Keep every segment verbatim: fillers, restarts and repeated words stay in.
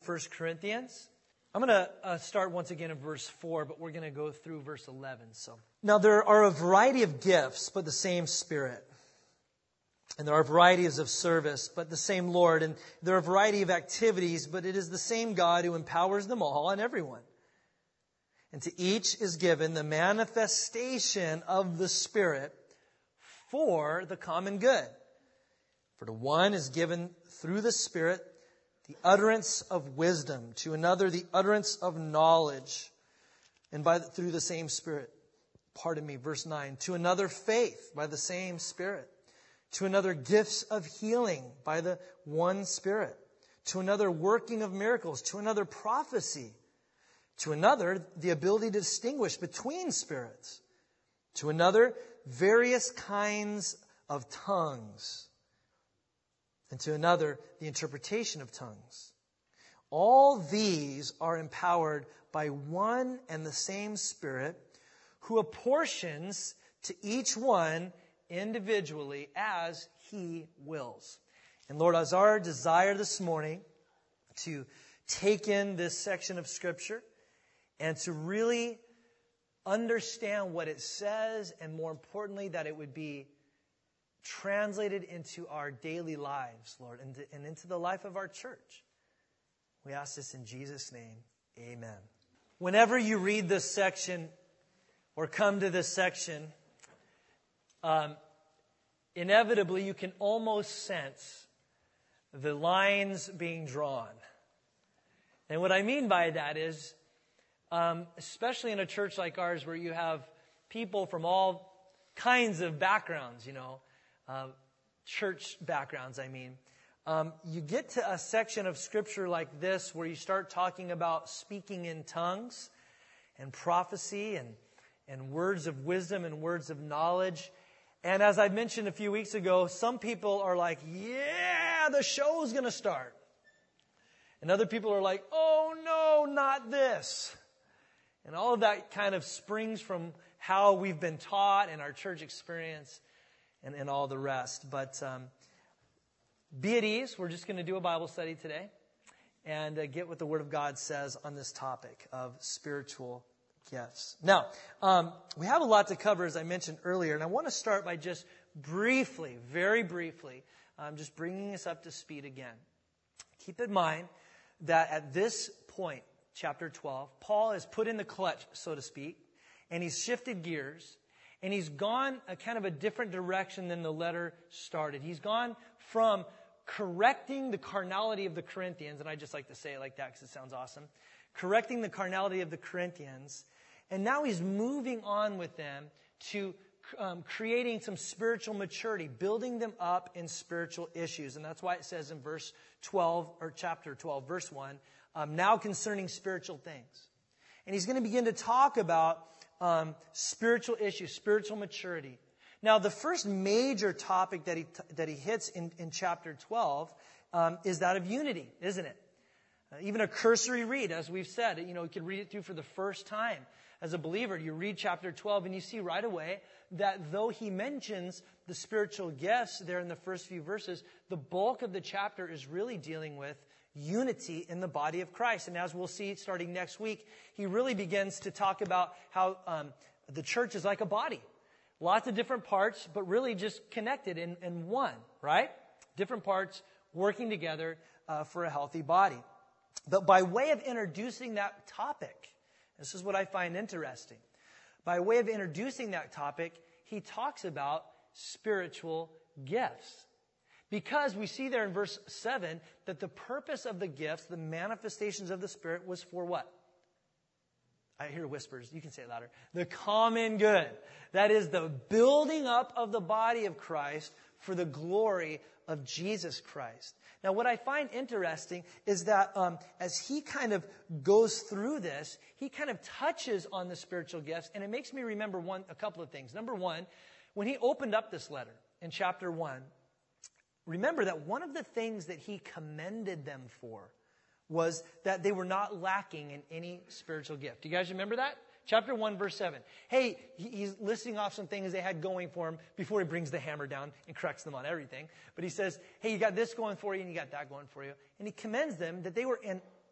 First Corinthians. I'm going to uh, start once again in verse four, but we're going to go through verse eleven. So, now there are a variety of gifts, but the same Spirit. And there are varieties of service, but the same Lord. And there are a variety of activities, but it is the same God who empowers them all and everyone. And to each is given the manifestation of the Spirit for the common good. For to one is given through the Spirit the utterance of wisdom, to another the utterance of knowledge, and by the, through the same Spirit. Pardon me, verse nine. To another faith by the same Spirit. To another gifts of healing by the one Spirit. To another working of miracles. To another prophecy. To another the ability to distinguish between spirits. To another various kinds of tongues. And to another, the interpretation of tongues. All these are empowered by one and the same Spirit, who apportions to each one individually as He wills. And Lord, as our desire this morning to take in this section of Scripture and to really understand what it says, and more importantly, that it would be translated into our daily lives, Lord, and, and into the life of our church. We ask this in Jesus' name. Amen. Whenever you read this section or come to this section, um, inevitably you can almost sense the lines being drawn. And what I mean by that is, um, especially in a church like ours where you have people from all kinds of backgrounds, you know, Uh, church backgrounds, I mean. Um, you get to a section of Scripture like this where you start talking about speaking in tongues and prophecy and, and words of wisdom and words of knowledge. And as I mentioned a few weeks ago, some people are like, yeah, the show's going to start. And other people are like, oh no, not this. And all of that kind of springs from how we've been taught in our church experience. And, and all the rest. But um, be at ease. We're just going to do a Bible study today and uh, get what the Word of God says on this topic of spiritual gifts. Now, um, we have a lot to cover, as I mentioned earlier, and I want to start by just briefly, very briefly, um, just bringing us up to speed again. Keep in mind that at this point, chapter twelve, Paul has put in the clutch, so to speak, and he's shifted gears. And he's gone a kind of a different direction than the letter started. He's gone from correcting the carnality of the Corinthians, and I just like to say it like that because it sounds awesome, correcting the carnality of the Corinthians, and now he's moving on with them to um, creating some spiritual maturity, building them up in spiritual issues. And that's why it says in verse twelve, or chapter twelve, verse one, um, now concerning spiritual things. And he's going to begin to talk about Um, spiritual issues, spiritual maturity. Now, the first major topic that he that he hits in, in chapter twelve um, is that of unity, isn't it? Uh, even a cursory read, as we've said, you know, you could read it through for the first time as a believer. You read chapter twelve and you see right away that though he mentions the spiritual gifts there in the first few verses, the bulk of the chapter is really dealing with unity in the body of Christ. And as we'll see starting next week, he really begins to talk about how um, the church is like a body. Lots of different parts, but really just connected in, in one, right? Different parts working together uh, for a healthy body. But by way of introducing that topic, this is what I find interesting. By way of introducing that topic, he talks about spiritual gifts. Because we see there in verse seven that the purpose of the gifts, the manifestations of the Spirit, was for what? I hear whispers. You can say it louder. The common good. That is the building up of the body of Christ for the glory of Jesus Christ. Now, what I find interesting is that um, as he kind of goes through this, he kind of touches on the spiritual gifts, and it makes me remember one, a couple of things. Number one, when he opened up this letter in chapter one, remember that one of the things that he commended them for was that they were not lacking in any spiritual gift. Do you guys remember that? Chapter one, verse seven. Hey, he's listing off some things they had going for him before he brings the hammer down and corrects them on everything. But he says, hey, you got this going for you and you got that going for you. And he commends them that they were in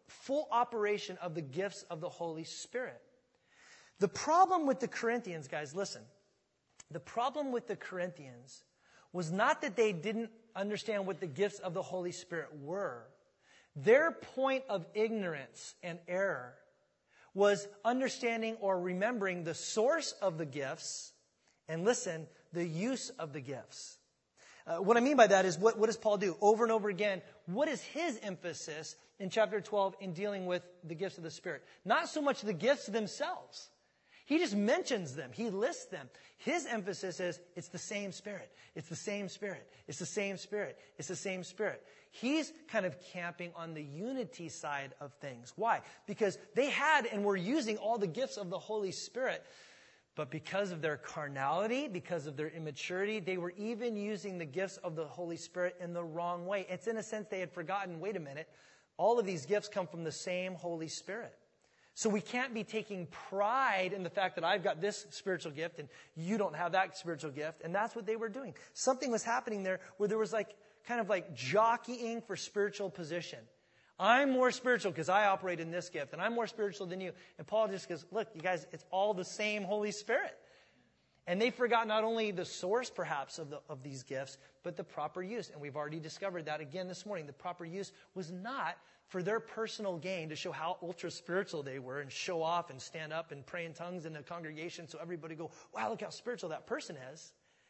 full operation of the gifts of the Holy Spirit. The problem with the Corinthians, guys, listen. The problem with the Corinthians was not that they didn't understand what the gifts of the Holy Spirit were. Their point of ignorance and error was understanding or remembering the source of the gifts and, listen, the use of the gifts. Uh, what I mean by that is, what, what does Paul do? Over and over again, what is his emphasis in chapter twelve in dealing with the gifts of the Spirit? Not so much the gifts themselves. He just mentions them. He lists them. His emphasis is, it's the same Spirit. It's the same Spirit. It's the same Spirit. It's the same Spirit. He's kind of camping on the unity side of things. Why? Because they had and were using all the gifts of the Holy Spirit, but because of their carnality, because of their immaturity, they were even using the gifts of the Holy Spirit in the wrong way. It's in a sense they had forgotten, wait a minute, all of these gifts come from the same Holy Spirit. So we can't be taking pride in the fact that I've got this spiritual gift and you don't have that spiritual gift. And that's what they were doing. Something was happening there where there was like kind of like jockeying for spiritual position. I'm more spiritual because I operate in this gift, and I'm more spiritual than you. And Paul just goes, look, you guys, it's all the same Holy Spirit. And they forgot not only the source, perhaps, of, the, of these gifts, but the proper use. And we've already discovered that again this morning. The proper use was not for their personal gain to show how ultra-spiritual they were and show off and stand up and pray in tongues in the congregation so everybody go, wow, look how spiritual that person is.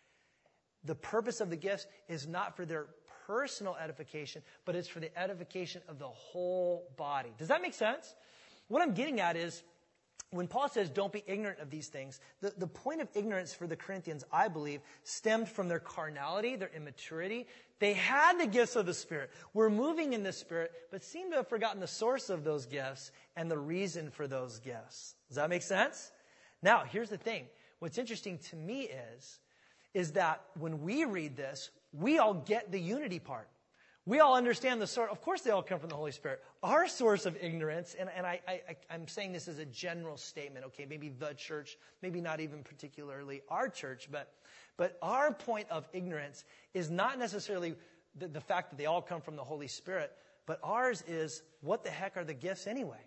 The purpose of the gifts is not for their personal edification, but it's for the edification of the whole body. Does that make sense? What I'm getting at is, when Paul says don't be ignorant of these things, the, the point of ignorance for the Corinthians, I believe, stemmed from their carnality, their immaturity. They had the gifts of the Spirit, were moving in the Spirit, but seemed to have forgotten the source of those gifts and the reason for those gifts. Does that make sense? Now, here's the thing. What's interesting to me is, is that when we read this, we all get the unity part. We all understand the source. Of course, they all come from the Holy Spirit. Our source of ignorance, and, and I, I, I'm saying this as a general statement, okay, maybe the church, maybe not even particularly our church, but, but our point of ignorance is not necessarily the, the fact that they all come from the Holy Spirit, but ours is, what the heck are the gifts anyway?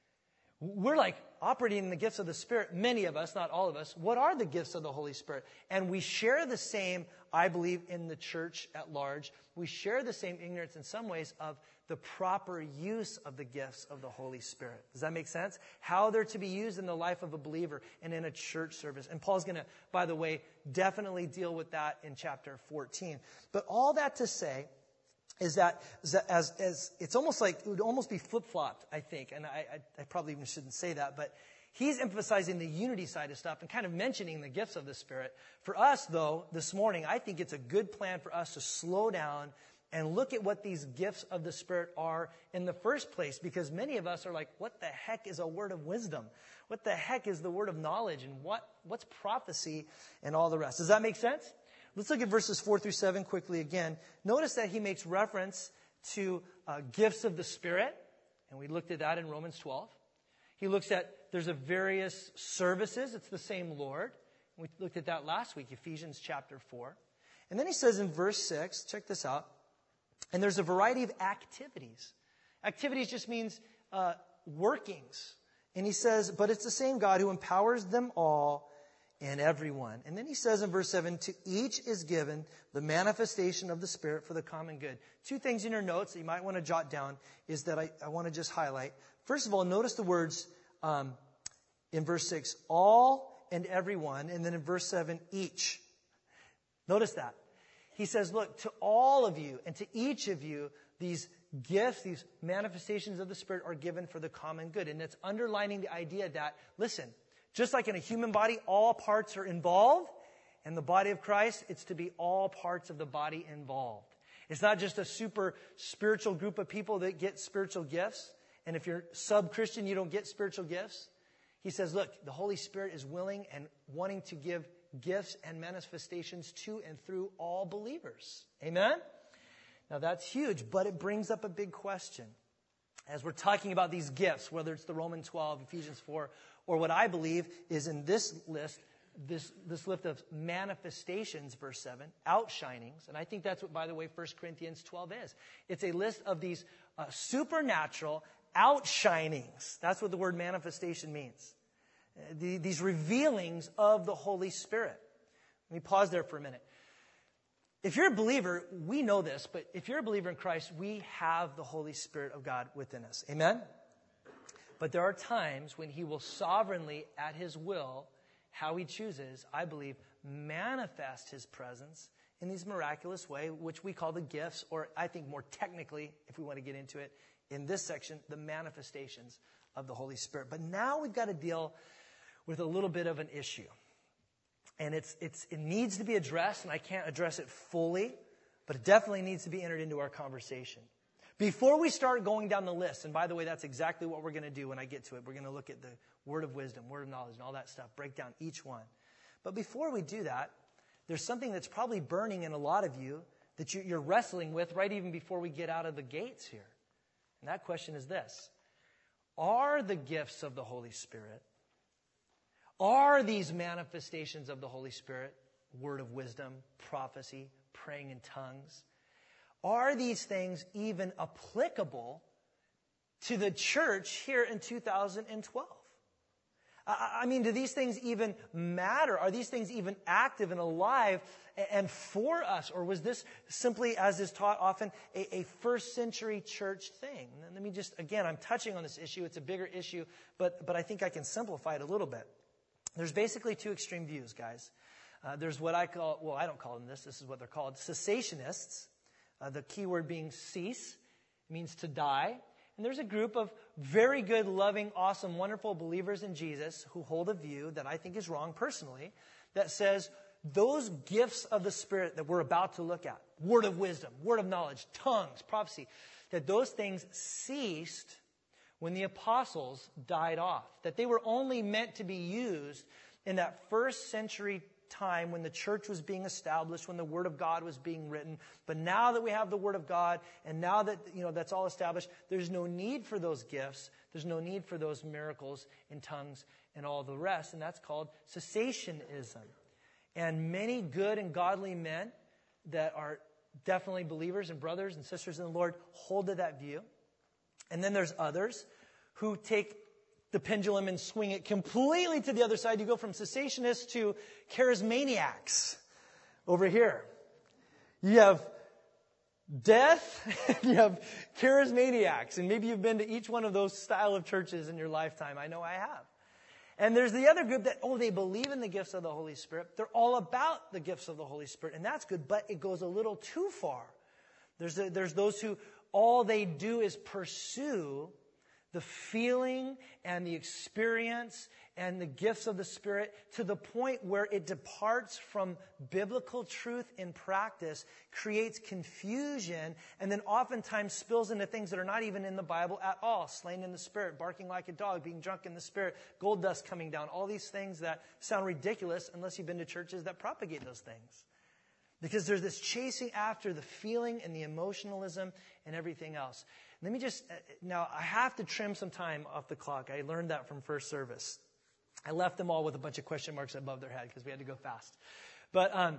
We're like operating in the gifts of the Spirit, many of us, not all of us. What are the gifts of the Holy Spirit? And we share the same, I believe, in the church at large. We share the same ignorance in some ways of the proper use of the gifts of the Holy Spirit. Does that make sense? How they're to be used in the life of a believer and in a church service. And Paul's going to, by the way, definitely deal with that in chapter fourteen. But all that to say, is that as, as it's almost like, it would almost be flip-flopped, I think. And I, I, I probably even shouldn't say that, but he's emphasizing the unity side of stuff and kind of mentioning the gifts of the Spirit. For us, though, this morning, I think it's a good plan for us to slow down and look at what these gifts of the Spirit are in the first place, because many of us are like, what the heck is a word of wisdom? What the heck is the word of knowledge? And what what's prophecy and all the rest? Does that make sense? Let's look at verses four through seven quickly again. Notice that he makes reference to uh, gifts of the Spirit, and we looked at that in Romans twelve. He looks at, there's a various services. It's the same Lord. We looked at that last week, Ephesians chapter four. And then he says in verse six, check this out, and there's a variety of activities. Activities just means uh, workings. And he says, but it's the same God who empowers them all and everyone. And then he says in verse seven, to each is given the manifestation of the Spirit for the common good. Two things in your notes that you might want to jot down is that I, I want to just highlight. First of all, notice the words um, in verse six, all and everyone. And then in verse seven, each. Notice that. He says, look, to all of you and to each of you, these gifts, these manifestations of the Spirit are given for the common good. And it's underlining the idea that, listen, just like in a human body, all parts are involved. In the body of Christ, it's to be all parts of the body involved. It's not just a super spiritual group of people that get spiritual gifts. And if you're sub-Christian, you don't get spiritual gifts. He says, look, the Holy Spirit is willing and wanting to give gifts and manifestations to and through all believers. Amen? Now that's huge, but it brings up a big question. As we're talking about these gifts, whether it's the Romans twelve, Ephesians four, or what I believe is in this list, this, this list of manifestations, verse seven, outshinings. And I think that's what, by the way, First Corinthians twelve is. It's a list of these uh, supernatural, outshinings. That's what the word manifestation means. Uh, the, these revealings of the Holy Spirit. Let me pause there for a minute. If you're a believer, we know this, but if you're a believer in Christ, we have the Holy Spirit of God within us. Amen? But there are times when He will sovereignly, at His will, how He chooses, I believe, manifest His presence in these miraculous way, which we call the gifts, or I think more technically, if we want to get into it, in this section, the manifestations of the Holy Spirit. But now we've got to deal with a little bit of an issue. And it's it's it needs to be addressed, and I can't address it fully, but it definitely needs to be entered into our conversation. Before we start going down the list, and by the way, that's exactly what we're going to do when I get to it. We're going to look at the word of wisdom, word of knowledge, and all that stuff, break down each one. But before we do that, there's something that's probably burning in a lot of you that you, you're wrestling with right even before we get out of the gates here. And that question is this: are the gifts of the Holy Spirit, are these manifestations of the Holy Spirit, word of wisdom, prophecy, praying in tongues, are these things even applicable to the church here in two thousand twelve? I mean, do these things even matter? Are these things even active and alive and for us? Or was this simply, as is taught often, a, a first century church thing? And let me just, again, I'm touching on this issue. It's a bigger issue, but, but I think I can simplify it a little bit. There's basically two extreme views, guys. Uh, there's what I call, well, I don't call them this. This is what they're called, cessationists. Uh, the key word being cease, means to die. And there's a group of very good, loving, awesome, wonderful believers in Jesus who hold a view that I think is wrong personally, that says those gifts of the Spirit that we're about to look at, word of wisdom, word of knowledge, tongues, prophecy, that those things ceased when the apostles died off, that they were only meant to be used in that first century time when the church was being established, when the Word of God was being written. But now that we have the Word of God, and now that, you know, that's all established, there's no need for those gifts. There's no need for those miracles in tongues and all the rest. And that's called cessationism. And many good and godly men that are definitely believers and brothers and sisters in the Lord hold to that view. And then there's others who take the pendulum and swing it completely to the other side. You go from cessationists to charismaniacs over here. You have death, you have charismaniacs, and maybe you've been to each one of those style of churches in your lifetime. I know I have. And there's the other group that, oh, they believe in the gifts of the Holy Spirit. They're all about the gifts of the Holy Spirit, and that's good, but it goes a little too far. There's, a, there's those who all they do is pursue the feeling and the experience and the gifts of the Spirit to the point where it departs from biblical truth in practice, creates confusion, and then oftentimes spills into things that are not even in the Bible at all. Slain in the Spirit, barking like a dog, being drunk in the Spirit, gold dust coming down, all these things that sound ridiculous unless you've been to churches that propagate those things. Because there's this chasing after the feeling and the emotionalism and everything else. Let me just, now I have to trim some time off the clock. I learned that from first service. I left them all with a bunch of question marks above their head because we had to go fast. But um,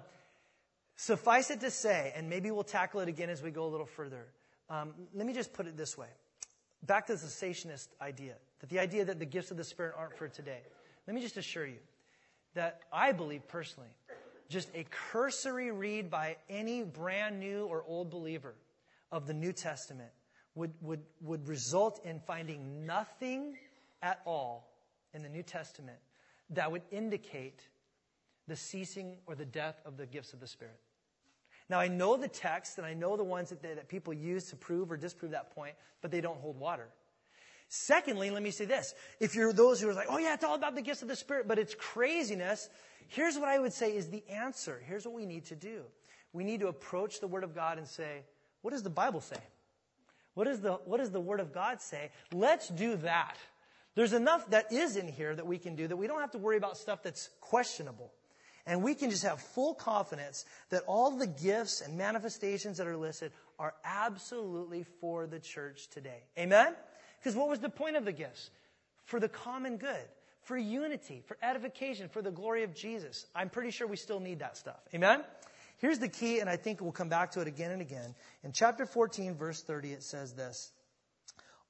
suffice it to say, and maybe we'll tackle it again as we go a little further. Um, let me just put it this way. Back to the cessationist idea, that the idea that the gifts of the Spirit aren't for today. Let me just assure you that I believe personally, just a cursory read by any brand new or old believer of the New Testament would, would, would result in finding nothing at all in the New Testament that would indicate the ceasing or the death of the gifts of the Spirit. Now, I know the text, and I know the ones that, they, that people use to prove or disprove that point, but they don't hold water. Secondly, let me say this. If you're those who are like, oh yeah, it's all about the gifts of the Spirit, but it's craziness, here's what I would say is the answer. Here's what we need to do. We need to approach the Word of God and say, what does the Bible say? What, is the, what does the Word of God say? Let's do that. There's enough that is in here that we can do that we don't have to worry about stuff that's questionable. And we can just have full confidence that all the gifts and manifestations that are listed are absolutely for the church today. Amen? Because what was the point of the gifts? For the common good, for unity, for edification, for the glory of Jesus. I'm pretty sure we still need that stuff. Amen? Here's the key, and I think we'll come back to it again and again. In chapter fourteen, verse thirty, it says this.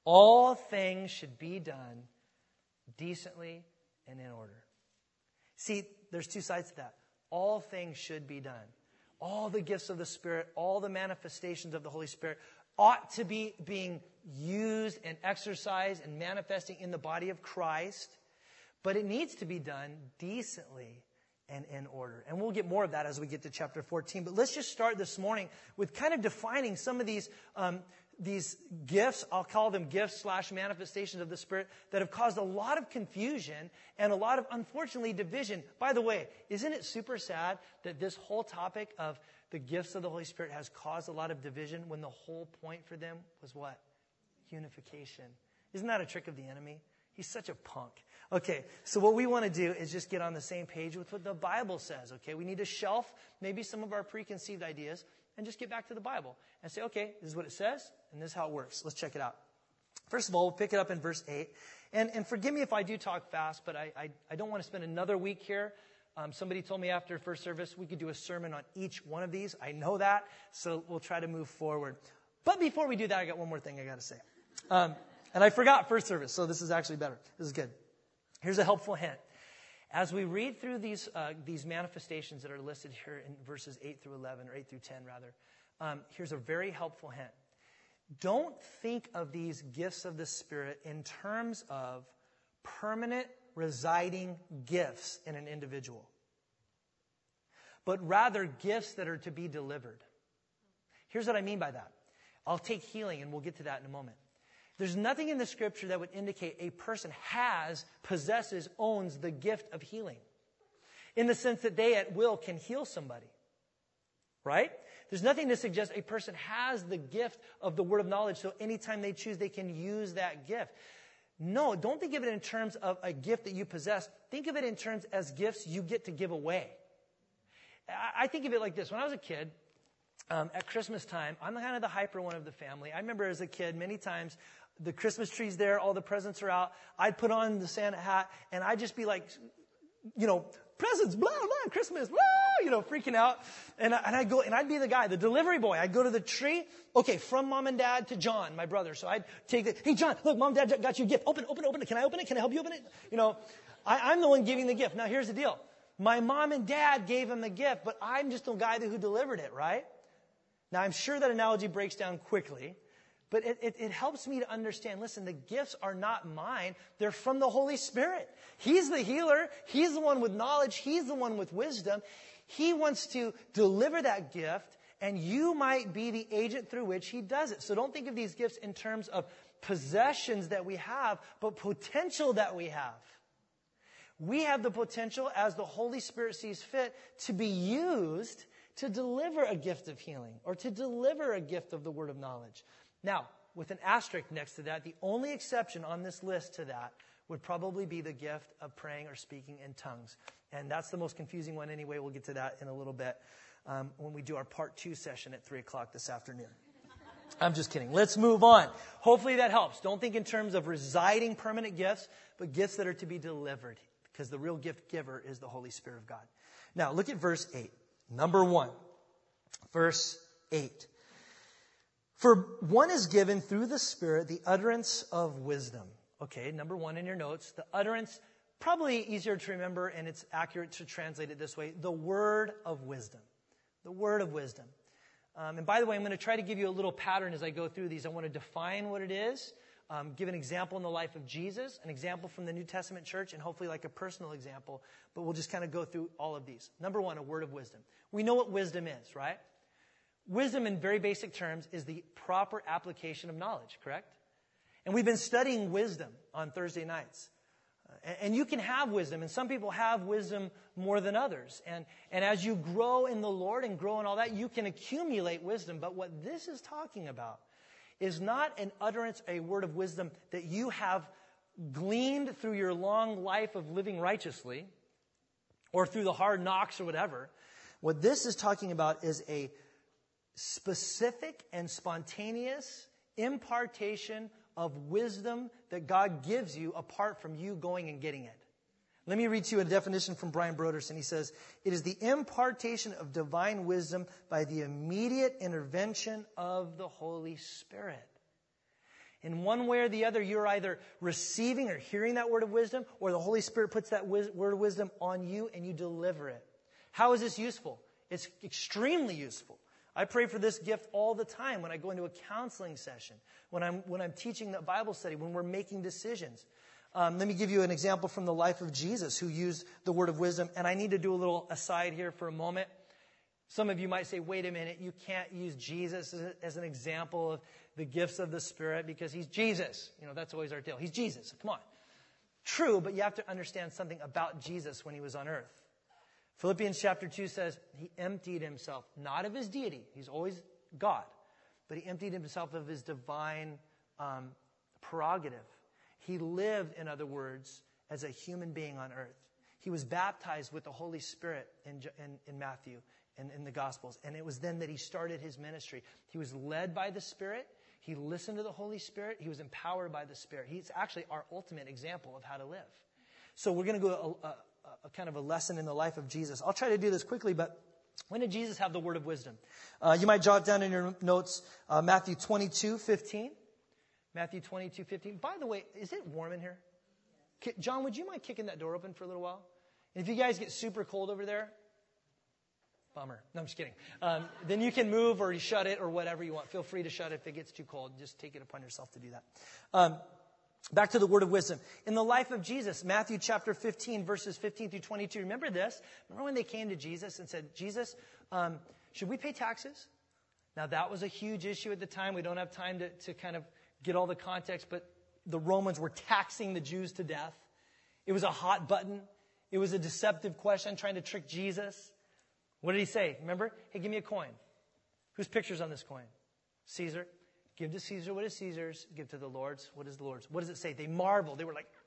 All things should be done decently and in order. See, there's two sides to that. All things should be done. All the gifts of the Spirit, all the manifestations of the Holy Spirit ought to be being used and exercised and manifesting in the body of Christ. But it needs to be done decently and in order. And we'll get more of that as we get to chapter fourteen. But let's just start this morning with kind of defining some of these um, these gifts. I'll call them gifts slash manifestations of the Spirit that have caused a lot of confusion and a lot of, unfortunately, division. By the way, isn't it super sad that this whole topic of the gifts of the Holy Spirit has caused a lot of division when the whole point for them was what? Unification. Isn't that a trick of the enemy? He's such a punk. Okay, so what we want to do is just get on the same page with what the Bible says, okay? We need to shelf maybe some of our preconceived ideas and just get back to the Bible and say, okay, this is what it says, and this is how it works. Let's check it out. First of all, we'll pick it up in verse eight. And, and forgive me if I do talk fast, but I, I, I don't want to spend another week here. Um, somebody told me after first service we could do a sermon on each one of these. I know that, so we'll try to move forward. But before we do that, I got one more thing I got to say. Um, and I forgot first service, so this is actually better. This is good. Here's a helpful hint. As we read through these uh, these manifestations that are listed here in verses eight through eleven, or eight through ten rather, um, here's a very helpful hint. Don't think of these gifts of the Spirit in terms of permanent residing gifts in an individual, but rather gifts that are to be delivered. Here's what I mean by that. I'll take healing, and we'll get to that in a moment. There's nothing in the Scripture that would indicate a person has, possesses, owns the gift of healing, in the sense that they at will can heal somebody. Right? There's nothing to suggest a person has the gift of the word of knowledge, so anytime they choose, they can use that gift. No, don't think of it in terms of a gift that you possess. Think of it in terms as gifts you get to give away. I think of it like this. When I was a kid, um, at Christmas time, I'm kind of the hyper one of the family. I remember as a kid, many times, the Christmas tree's there, all the presents are out. I'd put on the Santa hat, and I'd just be like, you know, presents, blah, blah, Christmas, blah, you know, freaking out. And, I, and I'd go, and I'd be the guy, the delivery boy. I'd go to the tree, okay, from mom and dad to John, my brother. So I'd take the, hey, John, look, mom and dad got you a gift. Open, open, open it. Can I open it? Can I help you open it? You know, I, I'm the one giving the gift. Now, here's the deal. My mom and dad gave him the gift, but I'm just the guy who delivered it, right? Now, I'm sure that analogy breaks down quickly. But it, it, it helps me to understand, listen, the gifts are not mine. They're from the Holy Spirit. He's the healer. He's the one with knowledge. He's the one with wisdom. He wants to deliver that gift, and you might be the agent through which he does it. So don't think of these gifts in terms of possessions that we have, but potential that we have. We have the potential, as the Holy Spirit sees fit, to be used to deliver a gift of healing or to deliver a gift of the word of knowledge. Now, with an asterisk next to that, the only exception on this list to that would probably be the gift of praying or speaking in tongues. And that's the most confusing one anyway. We'll get to that in a little bit um, when we do our part two session at three o'clock this afternoon. I'm just kidding. Let's move on. Hopefully that helps. Don't think in terms of residing permanent gifts, but gifts that are to be delivered, because the real gift giver is the Holy Spirit of God. Now, look at verse eight. Number one, verse eight. For one is given through the Spirit the utterance of wisdom. Okay, number one in your notes, the utterance, probably easier to remember, and it's accurate to translate it this way, the word of wisdom. The word of wisdom. Um, and by the way, I'm going to try to give you a little pattern as I go through these. I want to define what it is, um, give an example in the life of Jesus, an example from the New Testament church, and hopefully like a personal example. But we'll just kind of go through all of these. Number one, a word of wisdom. We know what wisdom is, right? Wisdom, in very basic terms, is the proper application of knowledge, correct? And we've been studying wisdom on Thursday nights. Uh, and, and you can have wisdom, and some people have wisdom more than others. And, and as you grow in the Lord and grow in all that, you can accumulate wisdom. But what this is talking about is not an utterance, a word of wisdom that you have gleaned through your long life of living righteously or through the hard knocks or whatever. What this is talking about is a specific and spontaneous impartation of wisdom that God gives you apart from you going and getting it. Let me read to you a definition from Brian Broderson. He says, it is the impartation of divine wisdom by the immediate intervention of the Holy Spirit. In one way or the other, you're either receiving or hearing that word of wisdom, or the Holy Spirit puts that wis- word of wisdom on you and you deliver it. How is this useful? It's extremely useful. I pray for this gift all the time when I go into a counseling session, when I'm, when I'm teaching the Bible study, when we're making decisions. Um, let me give you an example from the life of Jesus, who used the word of wisdom. And I need to do a little aside here for a moment. Some of you might say, wait a minute, you can't use Jesus as, a, as an example of the gifts of the Spirit because he's Jesus. You know, that's always our deal. He's Jesus. Come on. True, but you have to understand something about Jesus when he was on earth. Philippians chapter two says he emptied himself, not of his deity. He's always God. But he emptied himself of his divine um, prerogative. He lived, in other words, as a human being on earth. He was baptized with the Holy Spirit in, in, in Matthew and in the Gospels. And it was then that he started his ministry. He was led by the Spirit. He listened to the Holy Spirit. He was empowered by the Spirit. He's actually our ultimate example of how to live. So we're going to go a, a, a kind of a lesson in the life of Jesus. I'll try to do this quickly, but when did Jesus have the word of wisdom? Uh, you might jot down in your notes uh, Matthew twenty-two fifteen. Matthew twenty-two fifteen. By the way, is it warm in here? John, would you mind kicking that door open for a little while? And if you guys get super cold over there, bummer. No, I'm just kidding. Um, then you can move or you shut it or whatever you want. Feel free to shut it if it gets too cold. Just take it upon yourself to do that. Um, back to the word of wisdom. In the life of Jesus, Matthew chapter fifteen, verses fifteen through twenty-two. Remember this? Remember when they came to Jesus and said, Jesus, um, should we pay taxes? Now, that was a huge issue at the time. We don't have time to, to kind of get all the context, but the Romans were taxing the Jews to death. It was a hot button. It was a deceptive question trying to trick Jesus. What did he say? Remember? Hey, give me a coin. Whose picture's on this coin? Caesar. Give to Caesar what is Caesar's. Give to the Lord's what is the Lord's. What does it say? They marveled. They were like,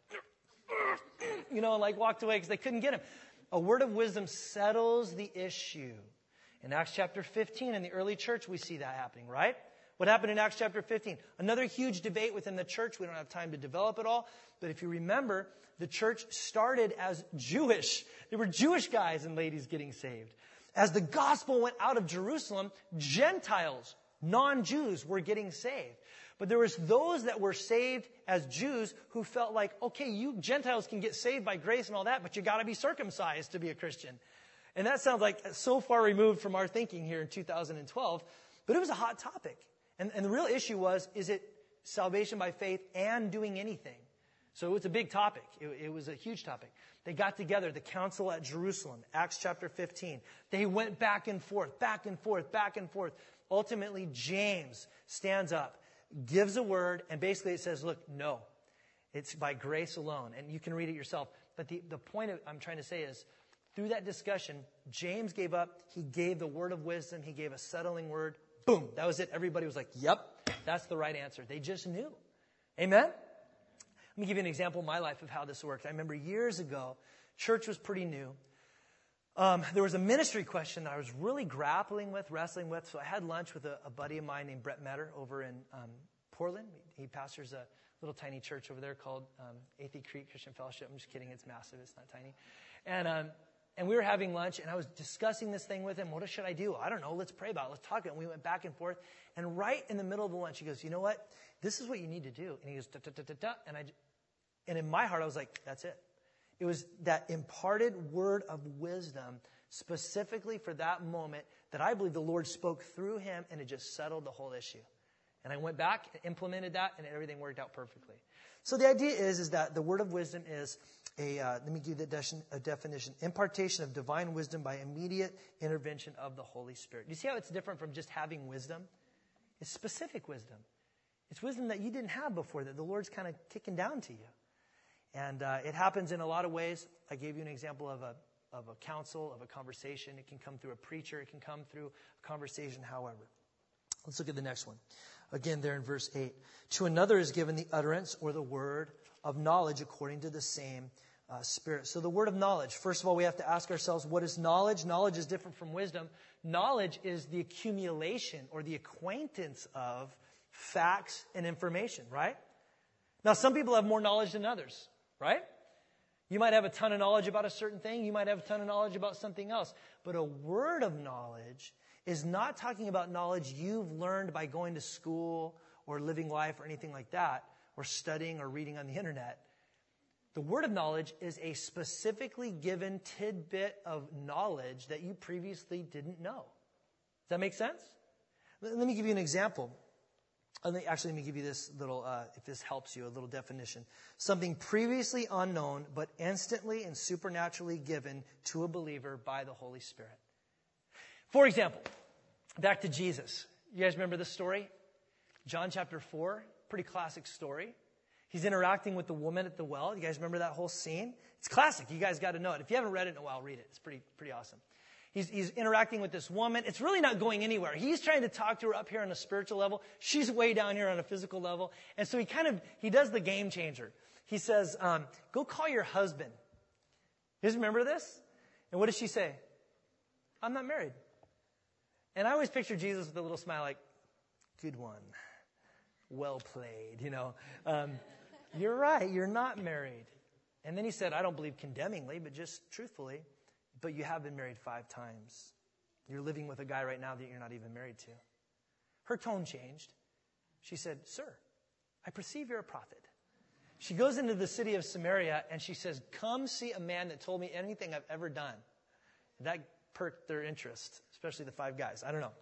you know, and like walked away because they couldn't get him. A word of wisdom settles the issue. In Acts chapter fifteen, in the early church, we see that happening, right? What happened in Acts chapter fifteen? Another huge debate within the church. We don't have time to develop it all. But if you remember, the church started as Jewish. There were Jewish guys and ladies getting saved. As the gospel went out of Jerusalem, Gentiles, non-Jews, were getting saved. But there was those that were saved as Jews who felt like, okay, you Gentiles can get saved by grace and all that, but you got to be circumcised to be a Christian. And that sounds like so far removed from our thinking here in two thousand twelve. But it was a hot topic. And, and the real issue was, is it salvation by faith and doing anything? So it's a big topic. It, it was a huge topic. They got together, the council at Jerusalem, Acts chapter fifteen. They went back and forth, back and forth, back and forth. Ultimately, James stands up, gives a word, and basically it says, look, no. It's by grace alone. And you can read it yourself. But the, the point of, I'm trying to say is, through that discussion, James gave up. He gave the word of wisdom. He gave a settling word. Boom. That was it. Everybody was like, yep, that's the right answer. They just knew. Amen? Let me give you an example in my life of how this worked. I remember years ago, church was pretty new. Um, there was a ministry question I was really grappling with, wrestling with. So I had lunch with a, a buddy of mine named Brett Metter over in um, Portland. He pastors a little tiny church over there called um, Athey Creek Christian Fellowship. I'm just kidding. It's massive. It's not tiny. And um, and we were having lunch, and I was discussing this thing with him. What should I do? I don't know. Let's pray about it. Let's talk it. And we went back and forth. And right in the middle of the lunch, he goes, you know what? This is what you need to do. And he goes, da, da, da, da, da. And I, and in my heart, I was like, that's it. It was that imparted word of wisdom specifically for that moment that I believe the Lord spoke through him, and it just settled the whole issue. And I went back and implemented that, and everything worked out perfectly. So the idea is, is that the word of wisdom is a, uh, let me give you the a definition, impartation of divine wisdom by immediate intervention of the Holy Spirit. You see how it's different from just having wisdom? It's specific wisdom. It's wisdom that you didn't have before, that the Lord's kind of kicking down to you. And uh, it happens in a lot of ways. I gave you an example of a of a counsel, of a conversation. It can come through a preacher. It can come through a conversation, however. Let's look at the next one. Again, there in verse eight. To another is given the utterance or the word of knowledge according to the same uh, Spirit. So the word of knowledge. First of all, we have to ask ourselves, what is knowledge? Knowledge is different from wisdom. Knowledge is the accumulation or the acquaintance of facts and information, right? Now, some people have more knowledge than others, right? You might have a ton of knowledge about a certain thing. You might have a ton of knowledge about something else. But a word of knowledge is not talking about knowledge you've learned by going to school or living life or anything like that, or studying or reading on the internet. The word of knowledge is a specifically given tidbit of knowledge that you previously didn't know. Does that make sense? Let me give you an example. Actually, let me give you this little, uh, if this helps you, a little definition. Something previously unknown, but instantly and supernaturally given to a believer by the Holy Spirit. For example, back to Jesus. You guys remember this story? John chapter four, pretty classic story. He's interacting with the woman at the well. You guys remember that whole scene? It's classic. You guys got to know it. If you haven't read it in a while, read it. It's pretty, pretty awesome. He's, he's interacting with this woman. It's really not going anywhere. He's trying to talk to her up here on a spiritual level. She's way down here on a physical level. And so he kind of, he does the game changer. He says, um, go call your husband. You guys remember this? And what does she say? I'm not married. And I always picture Jesus with a little smile like, good one. Well played, you know. Um, you're right. You're not married. And then he said, I don't believe condemningly, but just truthfully. But you have been married five times. You're living with a guy right now that you're not even married to. Her tone changed. She said, sir, I perceive you're a prophet. She goes into the city of Samaria and she says, come see a man that told me anything I've ever done. That perked their interest, especially the five guys. I don't know.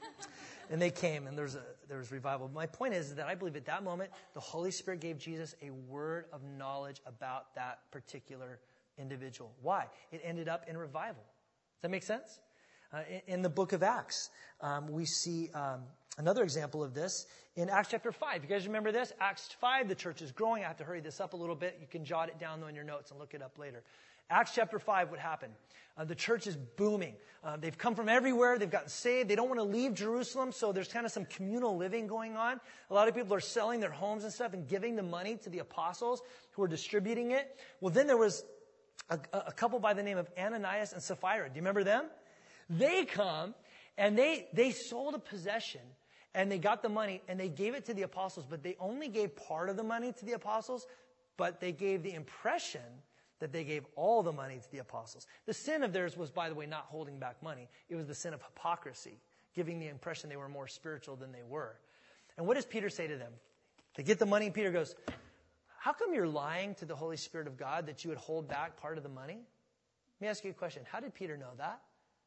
And they came and there was, a, there was revival. My point is that I believe at that moment, the Holy Spirit gave Jesus a word of knowledge about that particular individual. Why? It ended up in revival. Does that make sense? Uh, in, in the book of Acts, um, we see um, another example of this in Acts chapter five. You guys remember this? Acts five, the church is growing. I have to hurry this up a little bit. You can jot it down though in your notes and look it up later. Acts chapter five, what happened? Uh, the church is booming. Uh, they've come from everywhere. They've gotten saved. They don't want to leave Jerusalem, so there's kind of some communal living going on. A lot of people are selling their homes and stuff and giving the money to the apostles who are distributing it. Well, then there was A, a couple by the name of Ananias and Sapphira. Do you remember them? They come and they, they sold a possession and they got the money and they gave it to the apostles, but they only gave part of the money to the apostles, but they gave the impression that they gave all the money to the apostles. The sin of theirs was, by the way, not holding back money. It was the sin of hypocrisy, giving the impression they were more spiritual than they were. And what does Peter say to them? They get the money and Peter goes, how come you're lying to the Holy Spirit of God that you would hold back part of the money? Let me ask you a question. How did Peter know that?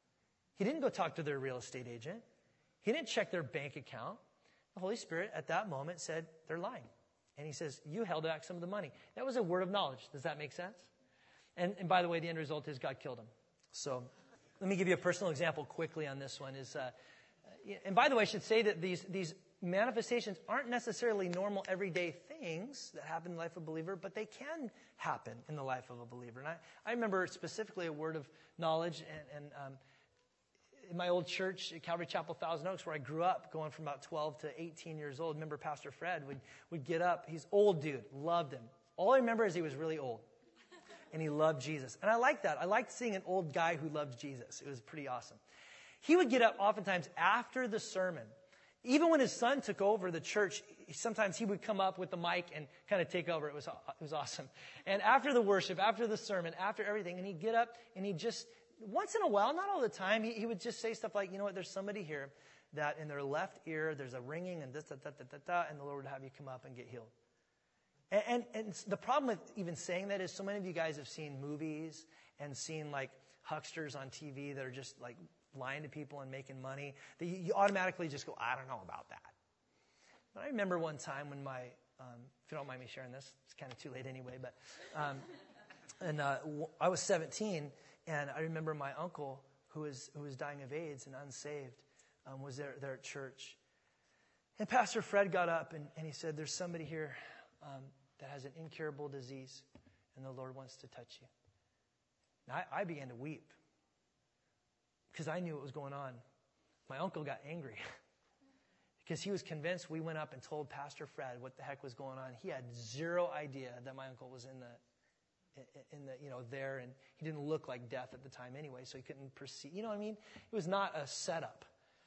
He didn't go talk to their real estate agent. He didn't check their bank account. The Holy Spirit at that moment said, they're lying. And he says, you held back some of the money. That was a word of knowledge. Does that make sense? And, and by the way, the end result is God killed him. So let me give you a personal example quickly on this one. Is, uh, and by the way, I should say that these, these manifestations aren't necessarily normal everyday things that happen in the life of a believer, but they can happen in the life of a believer. And I, I remember specifically a word of knowledge and, and um, in my old church at Calvary Chapel, Thousand Oaks, where I grew up, going from about twelve to eighteen years old. Remember Pastor Fred would, would get up. He's old dude. Loved him. All I remember is he was really old. And he loved Jesus. And I liked that. I liked seeing an old guy who loved Jesus. It was pretty awesome. He would get up oftentimes after the sermon. Even when his son took over the church, sometimes he would come up with the mic and kind of take over. It was, it was awesome. And after the worship, after the sermon, after everything, and he'd get up and he'd just, once in a while, not all the time, he, he would just say stuff like, you know what, there's somebody here that in their left ear, there's a ringing and this, da, da, da, da, da, and the Lord would have you come up and get healed. And, and, and the problem with even saying that is so many of you guys have seen movies and seen like hucksters on T V that are just like lying to people and making money, that you, you automatically just go, I don't know about that. But I remember one time when my, um, if you don't mind me sharing this, it's kind of too late anyway, but um, and uh, w- I was seventeen, and I remember my uncle, who was who was dying of AIDS and unsaved, um, was there, there at church. And Pastor Fred got up, and, and he said, there's somebody here um, that has an incurable disease, and the Lord wants to touch you. And I, I began to weep, because I knew what was going on. My uncle got angry because he was convinced. We went up and told Pastor Fred what the heck was going on. He had zero idea that my uncle was in the, in the, you know, there, and he didn't look like death at the time anyway, so he couldn't perceive. You know what I mean? It was not a setup.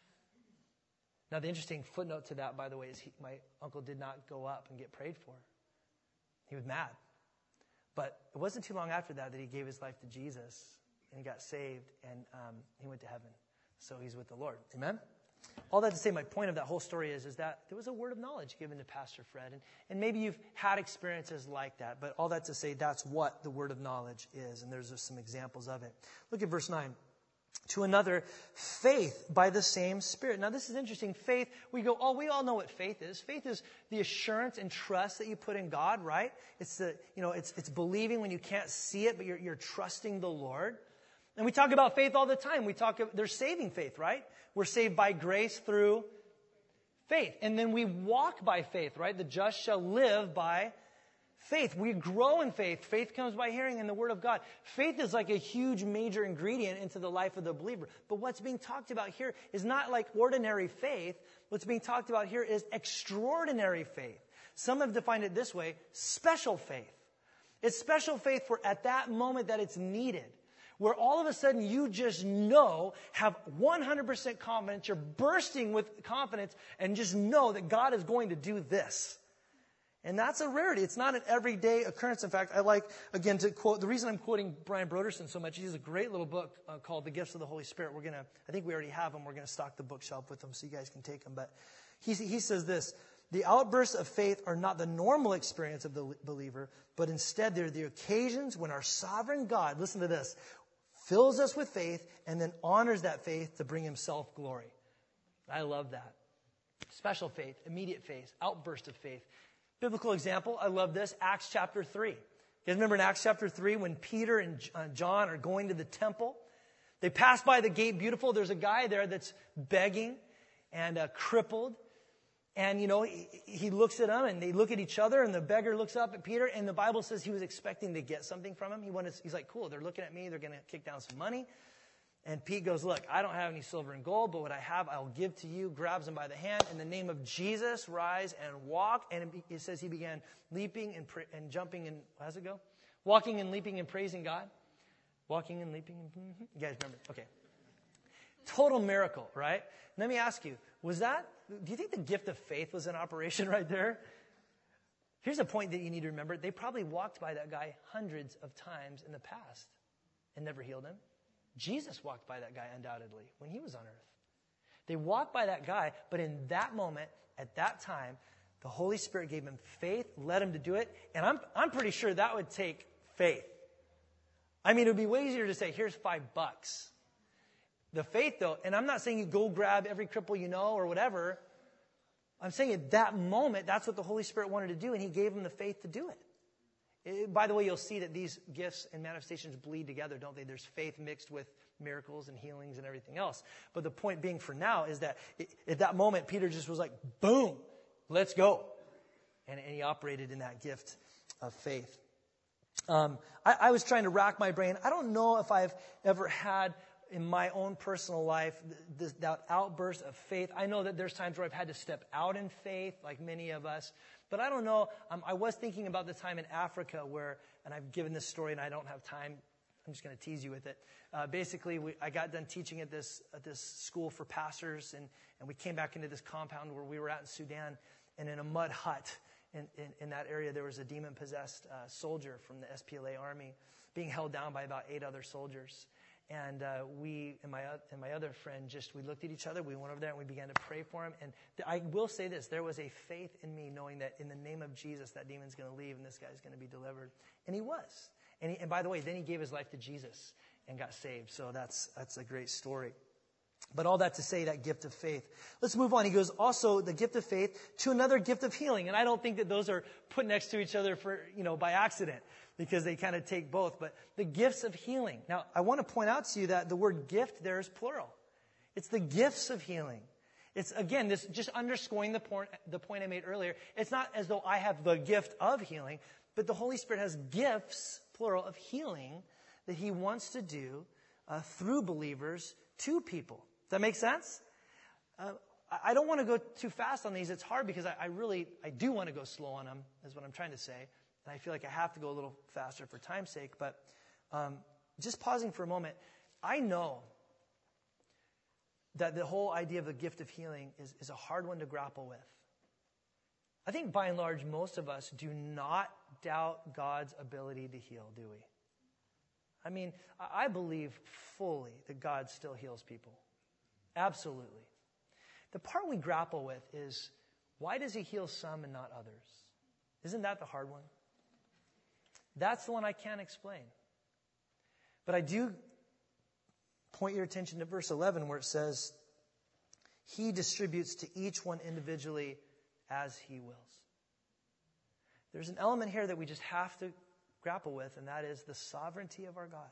Now, the interesting footnote to that, by the way, is he, my uncle did not go up and get prayed for. He was mad. But it wasn't too long after that that he gave his life to Jesus, and he got saved, and um, he went to heaven. So he's with the Lord. Amen? all that to say, my point of that whole story is, is that there was a word of knowledge given to Pastor Fred. And, and maybe you've had experiences like that. But all that to say, that's what the word of knowledge is. And there's just some examples of it. Look at verse nine. To another, faith by the same Spirit. Now, this is interesting. Faith, we go, oh, we all know what faith is. Faith is the assurance and trust that you put in God, right? It's the, you know, it's it's believing when you can't see it, but you're you're trusting the Lord. And we talk about faith all the time. We talk, there's saving faith, right? We're saved by grace through faith. And then we walk by faith, right? The just shall live by faith. We grow in faith. Faith comes by hearing in the Word of God. Faith is like a huge major ingredient into the life of the believer. But what's being talked about here is not like ordinary faith. What's being talked about here is extraordinary faith. Some have defined it this way, special faith. It's special faith for at that moment that it's needed. Where all of a sudden you just know, have one hundred percent confidence, you're bursting with confidence, and just know that God is going to do this. And that's a rarity. It's not an everyday occurrence. In fact, I like, again, to quote, the reason I'm quoting Brian Broderson so much, he has a great little book uh, called The Gifts of the Holy Spirit. We're going to, I think we already have them. We're going to stock the bookshelf with them so you guys can take them. But he, he says this, the outbursts of faith are not the normal experience of the believer, but instead they're the occasions when our sovereign God, listen to this, fills us with faith and then honors that faith to bring himself glory. I love that. Special faith, immediate faith, outburst of faith. Biblical example, I love this, Acts chapter three. You guys remember in Acts chapter three when Peter and John are going to the temple? They pass by the gate beautiful. There's a guy there that's begging and uh, crippled. And, you know, he, he looks at them and they look at each other and the beggar looks up at Peter and the Bible says he was expecting to get something from him. He wanted, he's like, cool, they're looking at me. They're going to kick down some money. And Pete goes, look, I don't have any silver and gold, but what I have, I'll give to you. Grabs him by the hand. In the name of Jesus, rise and walk. And it says he began leaping and, pra- and jumping and, how does it go? Walking and leaping and praising God. Walking and leaping. And, mm-hmm. You guys remember? Okay. Total miracle, right? Let me ask you, was that, do you think the gift of faith was in operation right there? Here's a point that you need to remember. They probably walked by that guy hundreds of times in the past and never healed him. Jesus walked by that guy undoubtedly when he was on earth. They walked by that guy, but in that moment, at that time, the Holy Spirit gave him faith, led him to do it, and I'm I'm pretty sure that would take faith. I mean, it would be way easier to say, here's five bucks. The faith, though, and I'm not saying you go grab every cripple you know or whatever. I'm saying at that moment, that's what the Holy Spirit wanted to do, and he gave him the faith to do it. It, by the way, you'll see that these gifts and manifestations bleed together, don't they? There's faith mixed with miracles and healings and everything else. But the point being for now is that it, at that moment, Peter just was like, boom, let's go. And, and he operated in that gift of faith. Um, I, I was trying to rack my brain. I don't know if I've ever had in my own personal life this, that outburst of faith. I know that there's times where I've had to step out in faith, like many of us. But I don't know. Um, I was thinking about the time in Africa where, and I've given this story and I don't have time. I'm just going to tease you with it. Uh, basically, we, I got done teaching at this at this school for pastors, and, and we came back into this compound where we were at in Sudan, and in a mud hut in, in, in that area, there was a demon-possessed uh, soldier from the S P L A army being held down by about eight other soldiers. And uh, we and my and my other friend just we looked at each other. We went over there and we began to pray for him. And th- I will say this: there was a faith in me, knowing that in the name of Jesus, that demon's going to leave and this guy's going to be delivered. And he was. And he, and by the way, then he gave his life to Jesus and got saved. So that's that's a great story. But all that to say, that gift of faith. Let's move on. He goes also the gift of faith to another gift of healing. And I don't think that those are put next to each other for, you know, by accident, because they kind of take both. But the gifts of healing. Now, I want to point out to you that the word gift there is plural. It's the gifts of healing. It's, again, this just underscoring the point, the point I made earlier. It's not as though I have the gift of healing, but the Holy Spirit has gifts, plural, of healing that he wants to do uh, through believers to people. Does that make sense? Uh, I don't want to go too fast on these. It's hard because I, I really, I do want to go slow on them, is what I'm trying to say. And I feel like I have to go a little faster for time's sake. But um, just pausing for a moment, I know that the whole idea of the gift of healing is, is a hard one to grapple with. I think by and large, most of us do not doubt God's ability to heal, do we? I mean, I believe fully that God still heals people. Absolutely. The part we grapple with is, why does he heal some and not others? Isn't that the hard one? That's the one I can't explain. But I do point your attention to verse eleven where it says, he distributes to each one individually as he wills. There's an element here that we just have to grapple with, and that is the sovereignty of our God.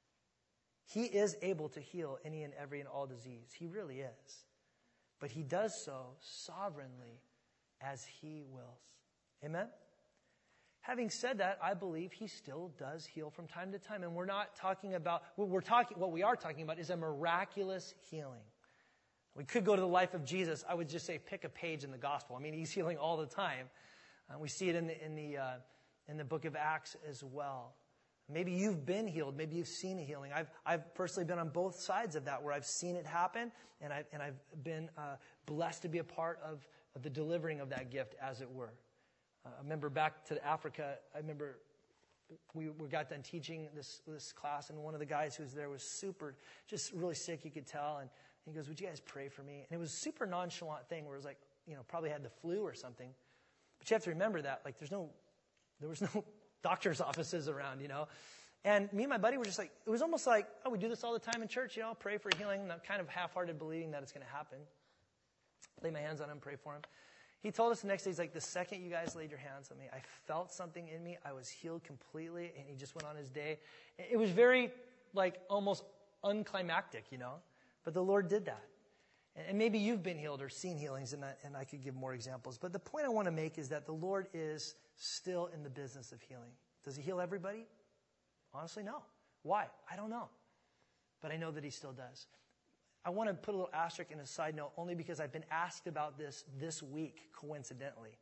He is able to heal any and every and all disease. He really is. But he does so sovereignly as he wills. Amen? Having said that, I believe he still does heal from time to time. And we're not talking about, what we're talking, what we are talking about is a miraculous healing. We could go to the life of Jesus. I would just say pick a page in the gospel. I mean, he's healing all the time. Uh, we see it in the, in the, uh, in the book of Acts as well. Maybe you've been healed. Maybe you've seen a healing. I've, I've personally been on both sides of that where I've seen it happen, and I've, and I've been uh, blessed to be a part of, of the delivering of that gift, as it were. Uh, I remember back to Africa, I remember we, we got done teaching this, this class, and one of the guys who was there was super, just really sick, you could tell, and he goes, would you guys pray for me? And it was a super nonchalant thing where it was like, you know, probably had the flu or something. But you have to remember that, like, there's no, there was no doctor's offices around, you know. And me and my buddy were just like, it was almost like, oh, we do this all the time in church, you know, pray for healing. And I'm kind of half-hearted believing that it's going to happen. Lay my hands on him, pray for him. He told us the next day, he's like, the second you guys laid your hands on me, I felt something in me. I was healed completely. And he just went on his day. It was very, like, almost unclimactic, you know. But the Lord did that. And maybe you've been healed or seen healings, and I, and I could give more examples. But the point I want to make is that the Lord is still in the business of healing. Does he heal everybody? Honestly, no. Why? I don't know. But I know that he still does. I want to put a little asterisk in a side note only because I've been asked about this this week, coincidentally.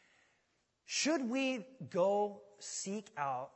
Should we go seek out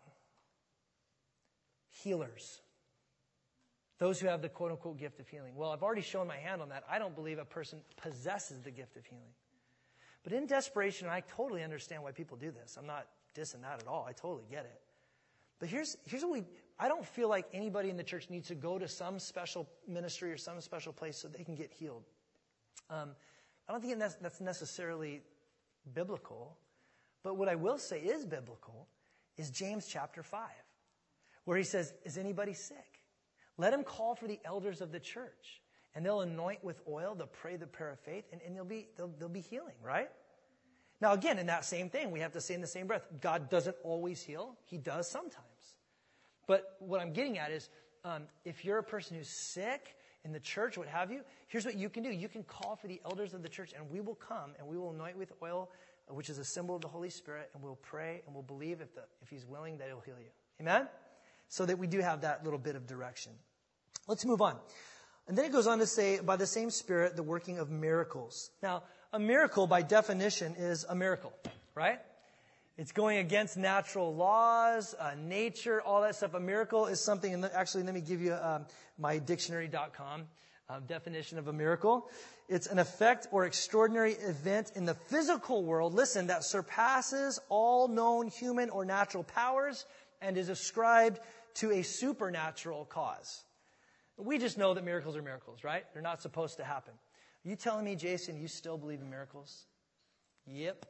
healers? Those who have the quote-unquote gift of healing. Well, I've already shown my hand on that. I don't believe a person possesses the gift of healing. But in desperation, I totally understand why people do this. I'm not dissing that at all. I totally get it. But here's, here's what we, I don't feel like anybody in the church needs to go to some special ministry or some special place so they can get healed. Um, I don't think that's, that's necessarily biblical. But what I will say is biblical is James chapter five, where he says, is anybody sick? Let him call for the elders of the church, and they'll anoint with oil, they'll pray the prayer of faith, and, and they'll be, they'll, they'll be healing, right? Now, again, in that same thing, we have to say in the same breath, God doesn't always heal. He does sometimes. But what I'm getting at is, um, if you're a person who's sick in the church, what have you, here's what you can do. You can call for the elders of the church, and we will come, and we will anoint with oil, which is a symbol of the Holy Spirit, and we'll pray, and we'll believe if, the, if he's willing that he'll heal you. Amen? So that we do have that little bit of direction. Let's move on. And then it goes on to say, by the same Spirit, the working of miracles. Now, a miracle, by definition, is a miracle, right? It's going against natural laws, uh, nature, all that stuff. A miracle is something, and actually, let me give you um, my dictionary dot com uh, definition of a miracle. It's an effect or extraordinary event in the physical world, listen, that surpasses all known human or natural powers and is ascribed to a supernatural cause. We just know that miracles are miracles, right? They're not supposed to happen. Are you telling me, Jason, you still believe in miracles? Yep.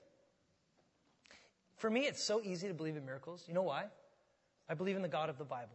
For me, it's so easy to believe in miracles. You know why? I believe in the God of the Bible.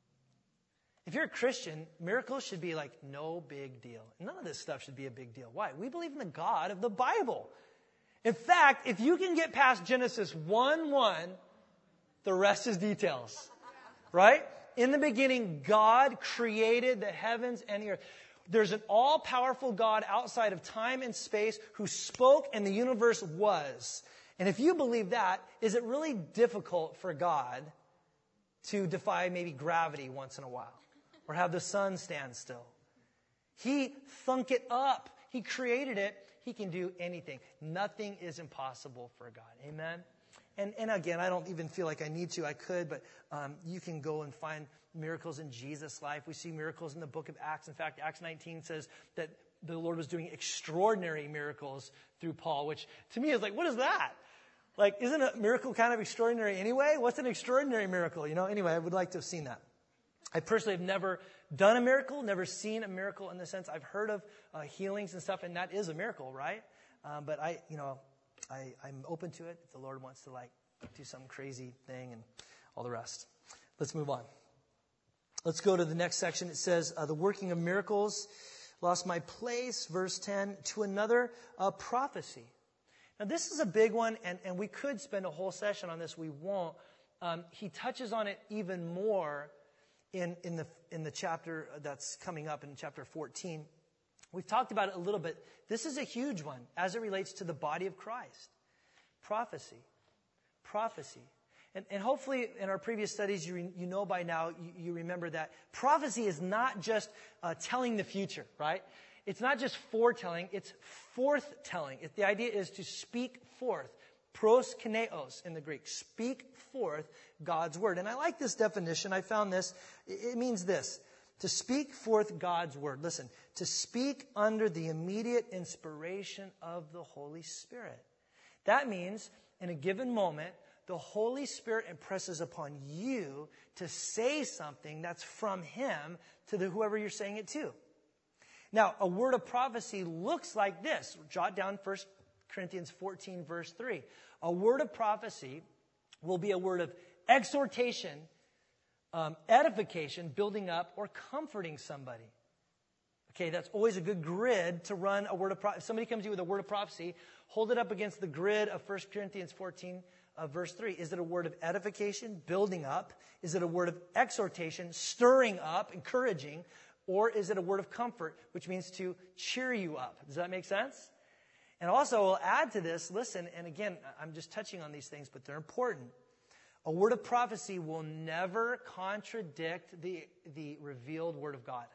If you're a Christian, miracles should be like no big deal. None of this stuff should be a big deal. Why? We believe in the God of the Bible. In fact, if you can get past Genesis one one, the rest is details. Right? In the beginning, God created the heavens and the earth. There's an all-powerful God outside of time and space who spoke and the universe was. And if you believe that, is it really difficult for God to defy maybe gravity once in a while? Or have the sun stand still? He thunk it up. He created it. He can do anything. Nothing is impossible for God. Amen? And, and again, I don't even feel like I need to. I could, but um, you can go and find miracles in Jesus' life. We see miracles in the book of Acts. In fact, Acts nineteen says that the Lord was doing extraordinary miracles through Paul, which to me is like, what is that? Like, isn't a miracle kind of extraordinary anyway? What's an extraordinary miracle? You know, anyway, I would like to have seen that. I personally have never done a miracle, never seen a miracle in the sense I've heard of uh, healings and stuff, and that is a miracle, right? Um, but I, you know, I, I'm open to it if the Lord wants to like do some crazy thing and all the rest. Let's move on. Let's go to the next section. It says, uh, the working of miracles, lost my place, verse ten, to another, uh, prophecy. Now, this is a big one, and, and we could spend a whole session on this. We won't. Um, he touches on it even more in, in the in the chapter that's coming up in chapter fourteen. We've talked about it a little bit. This is a huge one as it relates to the body of Christ. Prophecy. Prophecy. And, and hopefully in our previous studies, you, re, you know by now, you, you remember that prophecy is not just uh, telling the future, right? It's not just foretelling, it's forthtelling. It, the idea is to speak forth. Proskeneos in the Greek. Speak forth God's word. And I like this definition. I found this. It means this. To speak forth God's word. Listen. To speak under the immediate inspiration of the Holy Spirit. That means in a given moment, the Holy Spirit impresses upon you to say something that's from Him to the whoever you're saying it to. Now, a word of prophecy looks like this. Jot down First Corinthians fourteen, verse three. A word of prophecy will be a word of exhortation, um, edification, building up, or comforting somebody. Okay, that's always a good grid to run a word of prophecy. If somebody comes to you with a word of prophecy, hold it up against the grid of First Corinthians fourteen, uh, verse three. Is it a word of edification, building up? Is it a word of exhortation, stirring up, encouraging? Or is it a word of comfort, which means to cheer you up? Does that make sense? And also, I'll add to this, listen, and again, I'm just touching on these things, but they're important. A word of prophecy will never contradict the, the revealed word of God.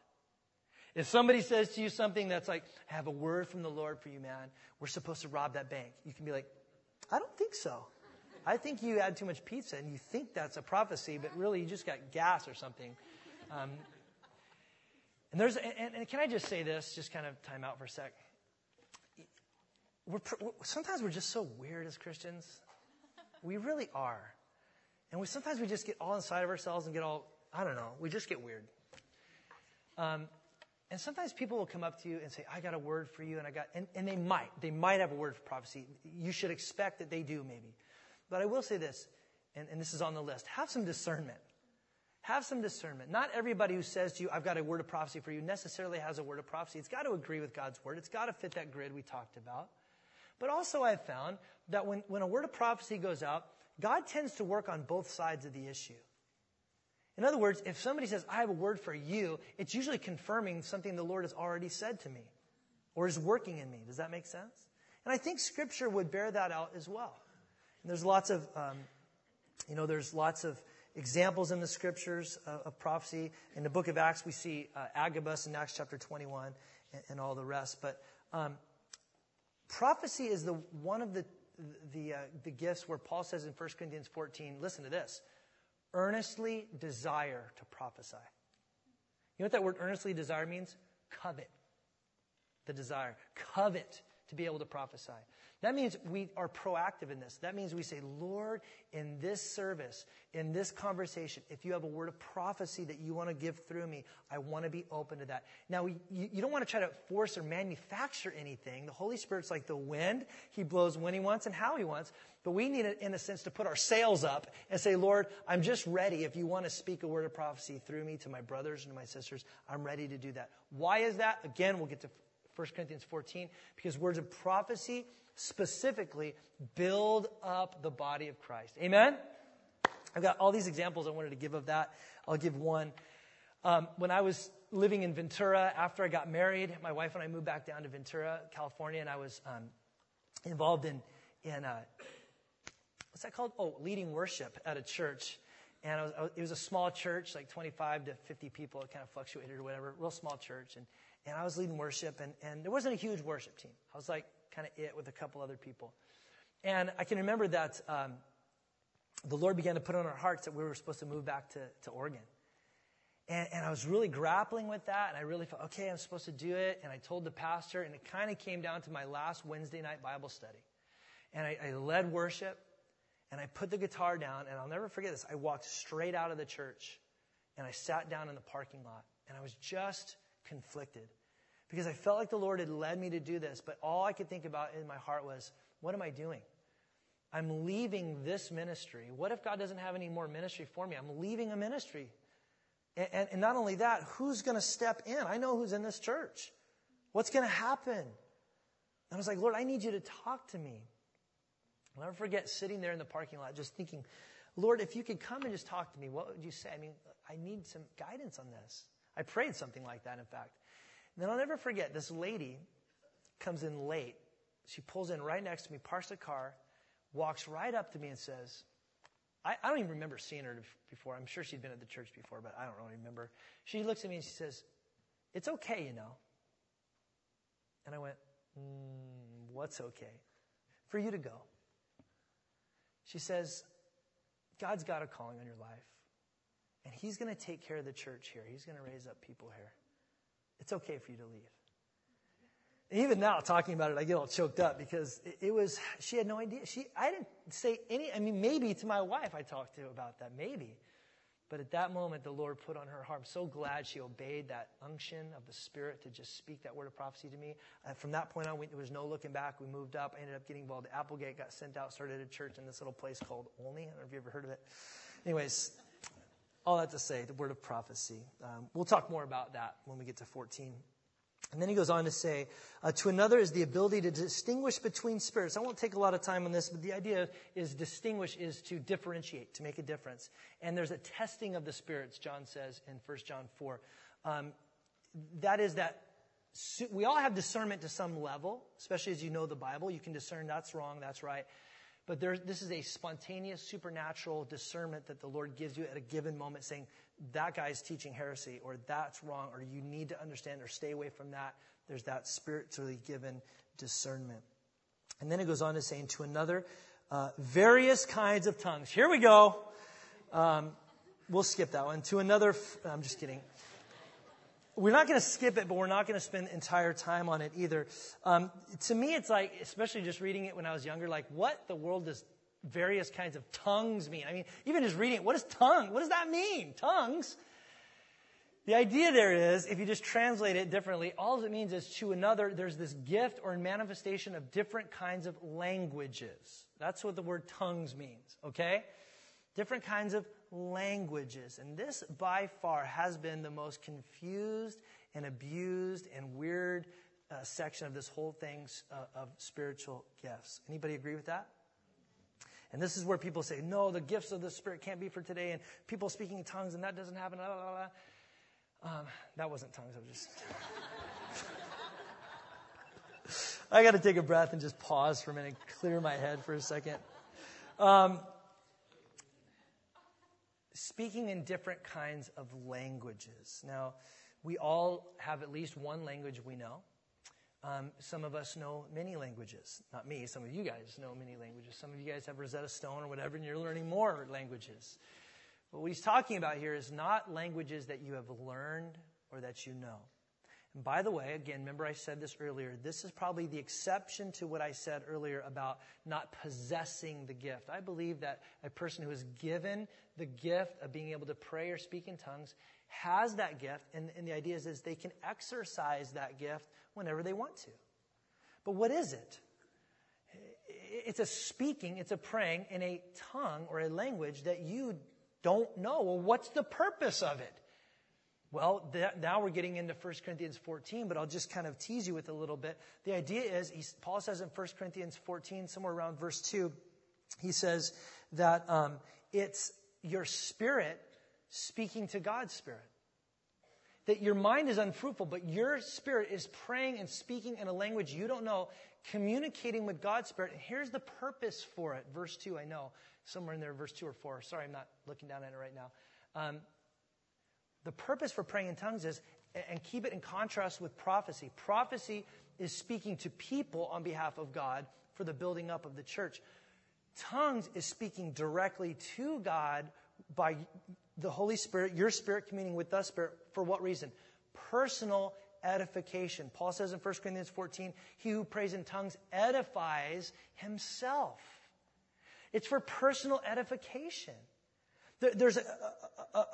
If somebody says to you something that's like, I have a word from the Lord for you, man. We're supposed to rob that bank. You can be like, I don't think so. I think you had too much pizza and you think that's a prophecy, but really you just got gas or something. Um, and there's, and, and can I just say this, just kind of time out for a sec. We're, sometimes we're just so weird as Christians. We really are. And we sometimes we just get all inside of ourselves and get all, I don't know, we just get weird. Um, and sometimes people will come up to you and say, I got a word for you, and I got, and, and they might. They might have a word for prophecy. You should expect that they do, maybe. But I will say this, and, and this is on the list. Have some discernment. Have some discernment. Not everybody who says to you, I've got a word of prophecy for you, necessarily has a word of prophecy. It's got to agree with God's word. It's got to fit that grid we talked about. But also I've found that when, when a word of prophecy goes out, God tends to work on both sides of the issue. In other words, if somebody says, I have a word for you, it's usually confirming something the Lord has already said to me or is working in me. Does that make sense? And I think Scripture would bear that out as well. And there's lots of, um, you know, there's lots of examples in the Scriptures of, of prophecy. In the book of Acts, we see uh, Agabus in Acts chapter twenty-one and, and all the rest. But um, prophecy is the one of the the uh, the gifts where Paul says in First Corinthians fourteen, listen to this, earnestly desire to prophesy. You know what that word earnestly desire means? Covet. The desire. Covet to be able to prophesy. That means we are proactive in this. That means we say, Lord, in this service, in this conversation, if you have a word of prophecy that you want to give through me, I want to be open to that. Now, we, you, you don't want to try to force or manufacture anything. The Holy Spirit's like the wind. He blows when He wants and how He wants. But we need, in a sense, to put our sails up and say, Lord, I'm just ready. If you want to speak a word of prophecy through me to my brothers and to my sisters, I'm ready to do that. Why is that? Again, we'll get to First Corinthians fourteen, because words of prophecy specifically build up the body of Christ. Amen? I've got all these examples I wanted to give of that. I'll give one. Um, when I was living in Ventura, after I got married, my wife and I moved back down to Ventura, California, and I was um, involved in, in uh, what's that called? Oh, leading worship at a church. And I was, I was, it was a small church, like twenty-five to fifty people. It kind of fluctuated or whatever, real small church. And, and I was leading worship, and, and there wasn't a huge worship team. I was like kind of it with a couple other people. And I can remember that um, the Lord began to put on our hearts that we were supposed to move back to, to Oregon. And, and I was really grappling with that, and I really felt, okay, I'm supposed to do it. And I told the pastor, and it kind of came down to my last Wednesday night Bible study. And I, I led worship, and I put the guitar down, and I'll never forget this. I walked straight out of the church, And I sat down in the parking lot, and I was just conflicted because I felt like the Lord had led me to do this, but all I could think about in my heart was, what am I doing? I'm leaving this ministry. What if God doesn't have any more ministry for me? I'm leaving a ministry. And, and, and not only that, who's going to step in? I know who's in this church. What's going to happen? And I was like, Lord, I need you to talk to me. I'll never forget sitting there in the parking lot just thinking, Lord, if you could come and just talk to me, what would you say? I mean, I need some guidance on this. I prayed something like that, in fact. And then I'll never forget, this lady comes in late. She pulls in right next to me, parks the car, walks right up to me and says, I, I don't even remember seeing her before. I'm sure she'd been at the church before, but I don't really remember. She looks at me and she says, it's okay, you know. And I went, mm, what's okay? For you to go. She says, God's got a calling on your life. And he's going to take care of the church here. He's going to raise up people here. It's okay for you to leave. And even now, talking about it, I get all choked up because it, it was, she had no idea. She, I didn't say any, I mean, maybe to my wife I talked to about that, maybe. But at that moment, the Lord put on her heart. I'm so glad she obeyed that unction of the Spirit to just speak that word of prophecy to me. Uh, from that point on, we, there was no looking back. We moved up. I ended up getting involved at Applegate, got sent out, started a church in this little place called Olney. I don't know if you ever heard of it. Anyways, all that to say, the word of prophecy. Um, we'll talk more about that when we get to fourteen. And then he goes on to say, uh, to another is the ability to distinguish between spirits. I won't take a lot of time on this, but the idea is distinguish is to differentiate, to make a difference. And there's a testing of the spirits, John says in First John four. Um, that is that we all have discernment to some level, especially as you know the Bible. You can discern that's wrong, that's right. But there, this is a spontaneous, supernatural discernment that the Lord gives you at a given moment, saying, that guy's teaching heresy, or that's wrong, or you need to understand or stay away from that. There's that spiritually given discernment. And then it goes on to saying, to another, uh, various kinds of tongues. Here we go. Um, we'll skip that one. To another, f- I'm just kidding. We're not going to skip it, but we're not going to spend the entire time on it either. Um, to me, it's like, especially just reading it when I was younger, like, what the world does various kinds of tongues mean? I mean, even just reading it, what is tongue? What does that mean? Tongues? The idea there is, if you just translate it differently, all it means is to another, there's this gift or manifestation of different kinds of languages. That's what the word tongues means, okay? Different kinds of languages. And this, by far, has been the most confused and abused and weird uh, section of this whole thing uh, of spiritual gifts. Anybody agree with that? And this is where people say, no, the gifts of the Spirit can't be for today, and people speaking in tongues, and that doesn't happen. Blah, blah, blah. Um, that wasn't tongues. I was just... I got to take a breath and just pause for a minute, clear my head for a second. Um, speaking in different kinds of languages. Now, we all have at least one language we know. Um, some of us know many languages. Not me. Some of you guys know many languages. Some of you guys have Rosetta Stone or whatever, and you're learning more languages. But what he's talking about here is not languages that you have learned or that you know. And by the way, again, remember I said this earlier, this is probably the exception to what I said earlier about not possessing the gift. I believe that a person who is given the gift of being able to pray or speak in tongues has that gift, and, and the idea is, is they can exercise that gift whenever they want to. But what is it? It's a speaking, it's a praying in a tongue or a language that you don't know. Well, what's the purpose of it? Well, that, now we're getting into First Corinthians fourteen, but I'll just kind of tease you with a little bit. The idea is, he's, Paul says in First Corinthians fourteen, somewhere around verse two, he says that um, it's your spirit speaking to God's spirit. That your mind is unfruitful, but your spirit is praying and speaking in a language you don't know, communicating with God's spirit. And here's the purpose for it. Verse two, I know. Somewhere in there, verse two or four. Sorry, I'm not looking down at it right now. Um, the purpose for praying in tongues is, and keep it in contrast with prophecy. Prophecy is speaking to people on behalf of God for the building up of the church. Tongues is speaking directly to God by the Holy Spirit, your spirit communing with the Spirit. For what reason? Personal edification. Paul says in First Corinthians fourteen, he who prays in tongues edifies himself. It's for personal edification. There's a, a, a,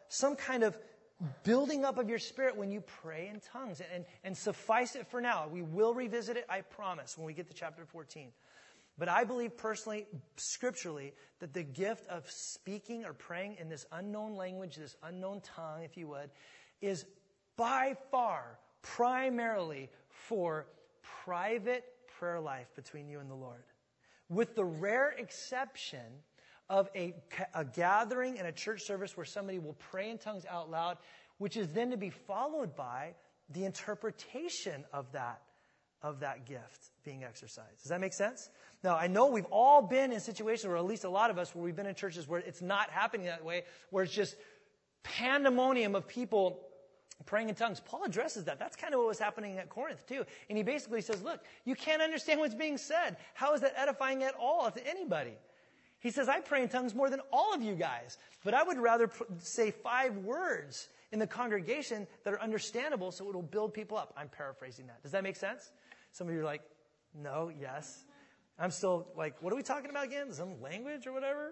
some kind of building up of your spirit when you pray in tongues. And, and suffice it for now. We will revisit it, I promise, when we get to chapter fourteen. But I believe personally, scripturally, that the gift of speaking or praying in this unknown language, this unknown tongue, if you would, is by far primarily for private prayer life between you and the Lord. With the rare exception of a, a gathering in a church service where somebody will pray in tongues out loud, which is then to be followed by the interpretation of that, of that gift being exercised. Does that make sense? Now, I know we've all been in situations, or at least a lot of us, where we've been in churches where it's not happening that way, where it's just pandemonium of people praying in tongues. Paul addresses that. That's kind of what was happening at Corinth too. And he basically says, look, you can't understand what's being said. How is that edifying at all to anybody? He says, I pray in tongues more than all of you guys, but I would rather pr- say five words in the congregation that are understandable so it will build people up. I'm paraphrasing that. Does that make sense? Some of you are like, no, yes. I'm still like, what are we talking about again? Some language or whatever?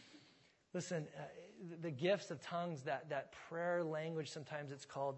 Listen, uh, the gifts of tongues, that, that prayer language, sometimes it's called,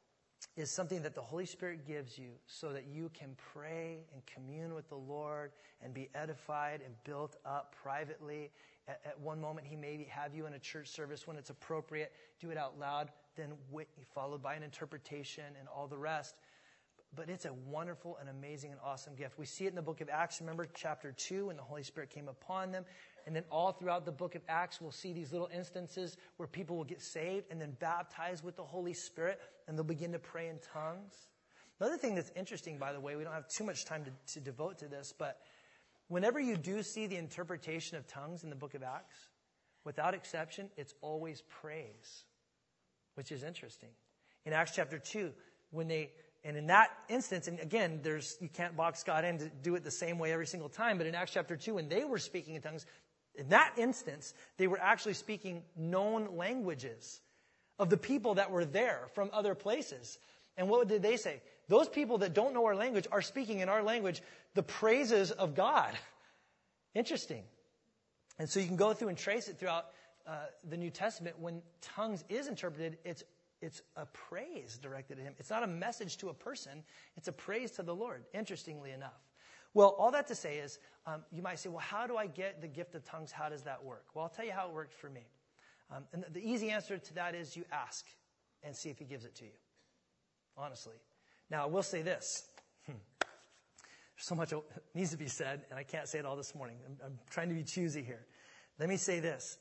is something that the Holy Spirit gives you so that you can pray and commune with the Lord and be edified and built up privately. At, at one moment, He may have you in a church service when it's appropriate. Do it out loud, then wait, followed by an interpretation and all the rest. But it's a wonderful and amazing and awesome gift. We see it in the book of Acts. Remember chapter two, when the Holy Spirit came upon them. And then all throughout the book of Acts, we'll see these little instances where people will get saved and then baptized with the Holy Spirit, and they'll begin to pray in tongues. Another thing that's interesting, by the way, we don't have too much time to, to devote to this, but whenever you do see the interpretation of tongues in the book of Acts, without exception, it's always praise, which is interesting. In Acts chapter two, when they... And in that instance, and again, there's you can't box God in to do it the same way every single time, but in Acts chapter two, when they were speaking in tongues, in that instance, they were actually speaking known languages of the people that were there from other places. And what did they say? Those people that don't know our language are speaking in our language the praises of God. Interesting. And so you can go through and trace it throughout uh, the New Testament. When tongues is interpreted, it's It's a praise directed at Him. It's not a message to a person. It's a praise to the Lord, interestingly enough. Well, all that to say is, um, you might say, well, how do I get the gift of tongues? How does that work? Well, I'll tell you how it worked for me. Um, and the easy answer to that is you ask and see if He gives it to you, honestly. Now, I will say this. Hmm. There's so much needs to be said, and I can't say it all this morning. I'm, I'm trying to be choosy here. Let me say this.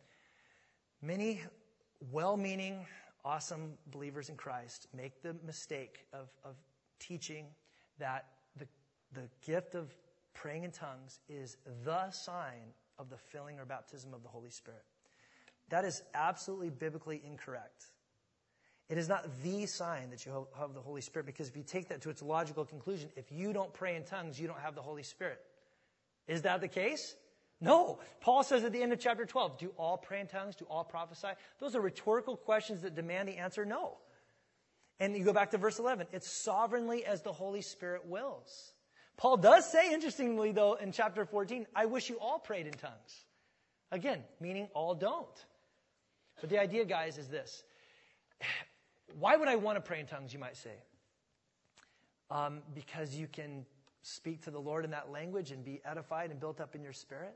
Many well-meaning, awesome believers in Christ make the mistake of, of teaching that the, the gift of praying in tongues is the sign of the filling or baptism of the Holy Spirit. That is absolutely biblically incorrect. It is not the sign that you have the Holy Spirit, because if you take that to its logical conclusion, if you don't pray in tongues, you don't have the Holy Spirit. Is that the case? No. Paul says at the end of chapter twelve, do all pray in tongues? Do all prophesy? Those are rhetorical questions that demand the answer no. And you go back to verse eleven. It's sovereignly as the Holy Spirit wills. Paul does say, interestingly though, in chapter fourteen, I wish you all prayed in tongues. Again, meaning all don't. But the idea, guys, is this. Why would I want to pray in tongues, you might say? Um, because you can speak to the Lord in that language and be edified and built up in your spirit?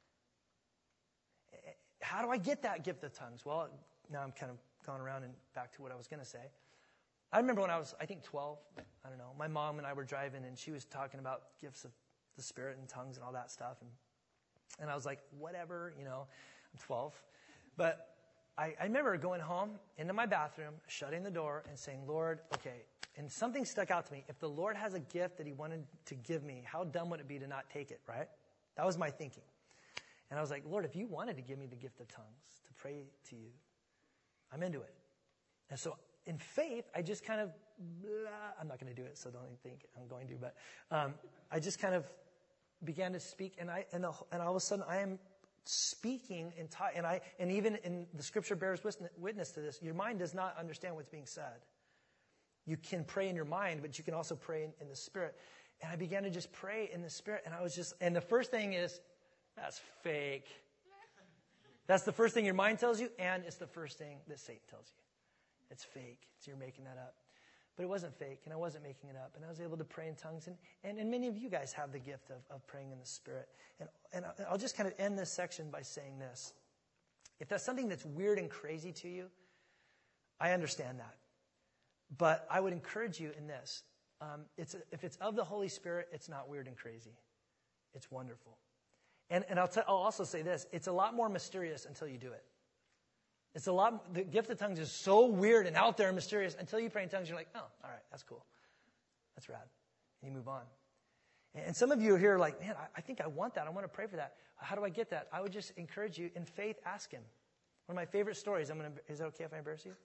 How do I get that gift of tongues? Well, now I'm kind of gone around and back to what I was going to say. I remember when I was, I think, twelve, I don't know, my mom and I were driving, and she was talking about gifts of the Spirit and tongues and all that stuff. And, and I was like, whatever, you know, I'm twelve. But I, I remember going home into my bathroom, shutting the door, and saying, Lord, okay, and something stuck out to me. If the Lord has a gift that He wanted to give me, how dumb would it be to not take it, right? That was my thinking. And I was like, Lord, if you wanted to give me the gift of tongues to pray to you, I'm into it. And so in faith, I just kind of, blah, I'm not going to do it, so don't even think I'm going to, but um, I just kind of began to speak, and I and, the, and all of a sudden I am speaking in ta- and I and even in the Scripture bears witness to this. Your mind does not understand what's being said. You can pray in your mind, but you can also pray in, in the Spirit. And I began to just pray in the Spirit, and I was just, and the first thing is, that's fake. That's the first thing your mind tells you, and it's the first thing that Satan tells you. It's fake. So you're making that up. But it wasn't fake, and I wasn't making it up. And I was able to pray in tongues. And, and, and many of you guys have the gift of, of praying in the Spirit. And, and I'll just kind of end this section by saying this. If that's something that's weird and crazy to you, I understand that. But I would encourage you in this. Um, it's a, if it's of the Holy Spirit, it's not weird and crazy. It's wonderful. And, and I'll, t- I'll also say this. It's a lot more mysterious until you do it. It's a lot, the gift of tongues is so weird and out there and mysterious. Until you pray in tongues, you're like, oh, all right, that's cool. That's rad. And you move on. And some of you are here like, man, I, I think I want that. I want to pray for that. How do I get that? I would just encourage you, in faith, ask him. One of my favorite stories, I'm gonna, is it okay if I embarrass you?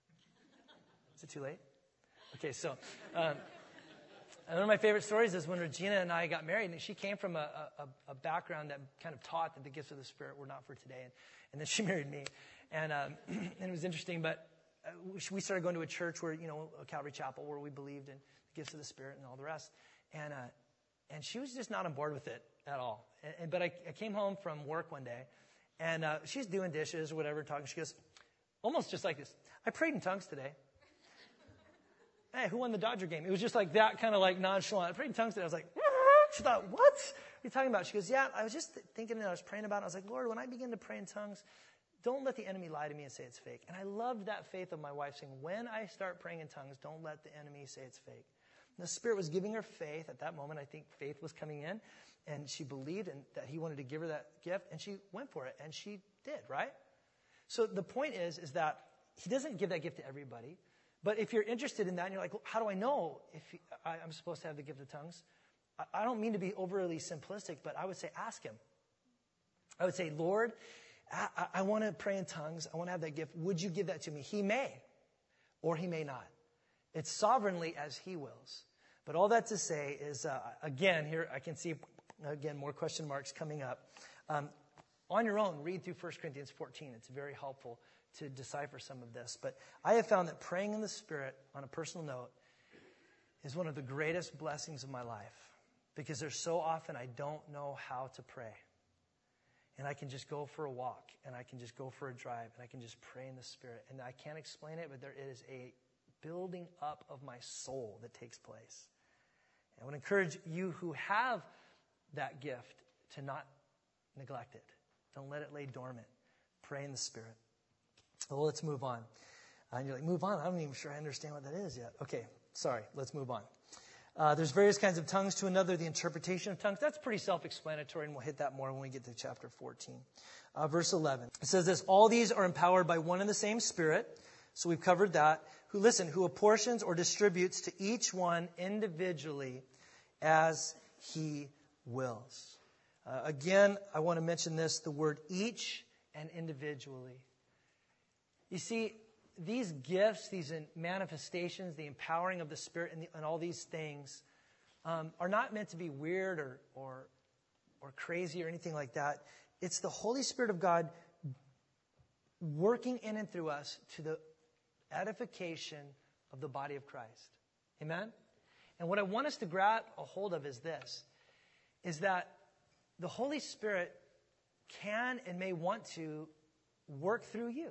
Is it too late? Okay, so um, one of my favorite stories is when Regina and I got married, and she came from a, a, a background that kind of taught that the gifts of the Spirit were not for today. And, and then she married me. And, um, and it was interesting, but we started going to a church where, you know, a Calvary Chapel, where we believed in the gifts of the Spirit and all the rest. And uh, and she was just not on board with it at all. And, and, but I, I came home from work one day, and uh, she's doing dishes or whatever, talking. She goes, almost just like this, I prayed in tongues today. Hey, who won the Dodger game? It was just like that, kind of like nonchalant. I prayed in tongues today. I was like, she thought, what? What are you talking about? She goes, yeah, I was just thinking and I was praying about it. I was like, Lord, when I begin to pray in tongues, don't let the enemy lie to me and say it's fake. And I loved that faith of my wife saying, when I start praying in tongues, don't let the enemy say it's fake. And the Spirit was giving her faith at that moment. I think faith was coming in, and she believed in, that he wanted to give her that gift, and she went for it, and she did, right? So the point is, is that he doesn't give that gift to everybody. But if you're interested in that, and you're like, well, how do I know if he, I, I'm supposed to have the gift of tongues? I, I don't mean to be overly simplistic, but I would say ask him. I would say, Lord, I, I want to pray in tongues. I want to have that gift. Would you give that to me? He may, or he may not. It's sovereignly as he wills. But all that to say is, uh, again, here I can see, again, more question marks coming up. Um, on your own, read through First Corinthians fourteen. It's very helpful to decipher some of this. But I have found that praying in the Spirit, on a personal note, is one of the greatest blessings of my life. Because there's so often I don't know how to pray. And I can just go for a walk, and I can just go for a drive, and I can just pray in the Spirit. And I can't explain it, but there is a building up of my soul that takes place. And I would encourage you who have that gift to not neglect it. Don't let it lay dormant. Pray in the Spirit. Well, let's move on. Uh, and you're like, move on? I'm not even sure I understand what that is yet. Okay, sorry, let's move on. Uh, there's various kinds of tongues to another, the interpretation of tongues. That's pretty self-explanatory, and we'll hit that more when we get to chapter fourteen. Uh, verse eleven. It says this, all these are empowered by one and the same Spirit. So we've covered that. Who, listen, who apportions or distributes to each one individually as he wills. Uh, again, I want to mention this, the word each and individually. You see, these gifts, these manifestations, the empowering of the Spirit and, the, and all these things um, are not meant to be weird or, or, or crazy or anything like that. It's the Holy Spirit of God working in and through us to the edification of the body of Christ. Amen? And what I want us to grab a hold of is this, is that the Holy Spirit can and may want to work through you.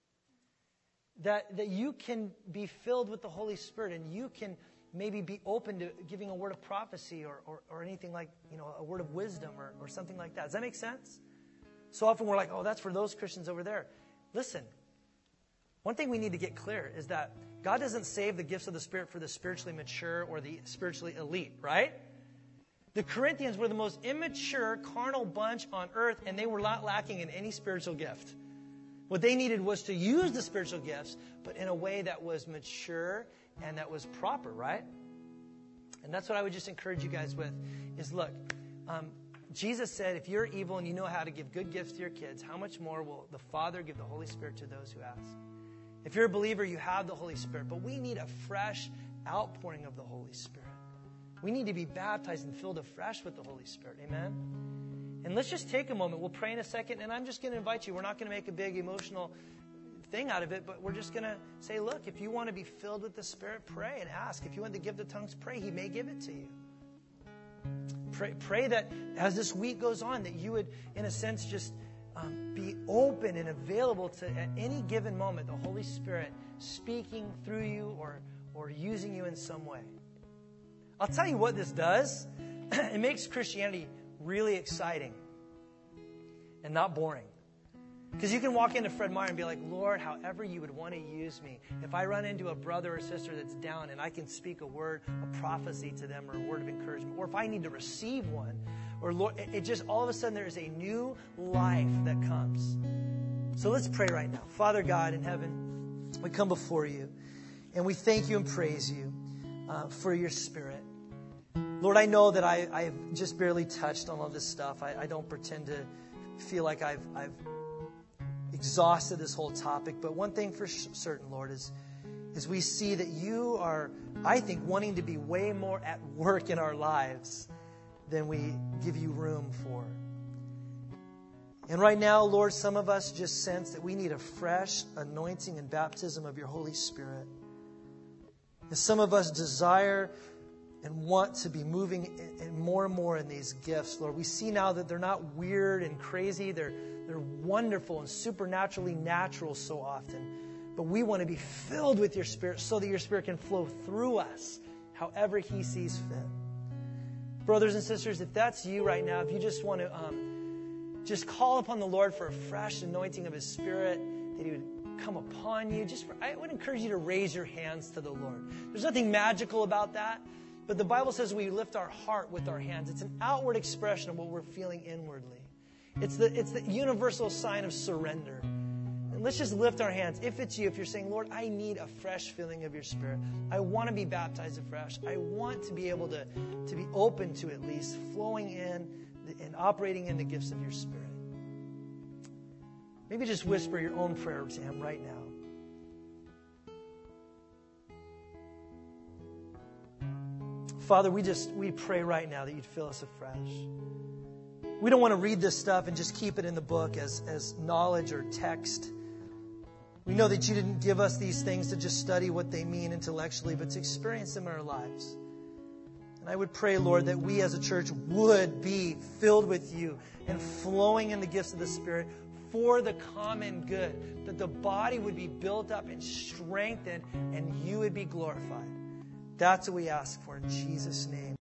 That, that you can be filled with the Holy Spirit, and you can maybe be open to giving a word of prophecy or, or, or anything like, you know, a word of wisdom or, or something like that. Does that make sense? So often we're like, oh, that's for those Christians over there. Listen, one thing we need to get clear is that God doesn't save the gifts of the Spirit for the spiritually mature or the spiritually elite, right? The Corinthians were the most immature, carnal bunch on earth, and they were not lacking in any spiritual gift. What they needed was to use the spiritual gifts, but in a way that was mature and that was proper, right? And that's what I would just encourage you guys with, is look, um, Jesus said, if you're evil and you know how to give good gifts to your kids, how much more will the Father give the Holy Spirit to those who ask? If you're a believer, you have the Holy Spirit, but we need a fresh outpouring of the Holy Spirit. We need to be baptized and filled afresh with the Holy Spirit. Amen? And let's just take a moment. We'll pray in a second, and I'm just going to invite you. We're not going to make a big emotional thing out of it, but we're just going to say, look, if you want to be filled with the Spirit, pray and ask. If you want the gift of tongues, pray. He may give it to you. Pray, pray that as this week goes on, that you would, in a sense, just um, be open and available to, at any given moment, the Holy Spirit speaking through you or, or using you in some way. I'll tell you what this does. It makes Christianity really exciting and not boring. Because you can walk into Fred Meyer and be like, Lord, however you would want to use me. If I run into a brother or sister that's down and I can speak a word, a prophecy to them or a word of encouragement, or if I need to receive one, or Lord, it just all of a sudden there is a new life that comes. So let's pray right now. Father God in heaven, we come before you and we thank you and praise you uh, for your Spirit. Lord, I know that I, I've just barely touched on all this stuff. I, I don't pretend to feel like I've, I've exhausted this whole topic. But one thing for certain, Lord, is, is we see that you are, I think, wanting to be way more at work in our lives than we give you room for. And right now, Lord, some of us just sense that we need a fresh anointing and baptism of your Holy Spirit. And some of us desire and want to be moving in more and more in these gifts, Lord. We see now that they're not weird and crazy. They're, they're wonderful and supernaturally natural so often. But we want to be filled with your Spirit so that your Spirit can flow through us however he sees fit. Brothers and sisters, if that's you right now, if you just want to um, just call upon the Lord for a fresh anointing of his Spirit, that he would come upon you, just for, I would encourage you to raise your hands to the Lord. There's nothing magical about that. But the Bible says we lift our heart with our hands. It's an outward expression of what we're feeling inwardly. It's the, it's the universal sign of surrender. And let's just lift our hands. If it's you, if you're saying, Lord, I need a fresh filling of your Spirit. I want to be baptized afresh. I want to be able to, to be open to at least flowing in and operating in the gifts of your Spirit. Maybe just whisper your own prayer to him right now. Father, we just, we pray right now that you'd fill us afresh. We don't want to read this stuff and just keep it in the book as, as knowledge or text. We know that you didn't give us these things to just study what they mean intellectually, but to experience them in our lives. And I would pray, Lord, that we as a church would be filled with you and flowing in the gifts of the Spirit for the common good, that the body would be built up and strengthened and you would be glorified. That's what we ask for in Jesus' name.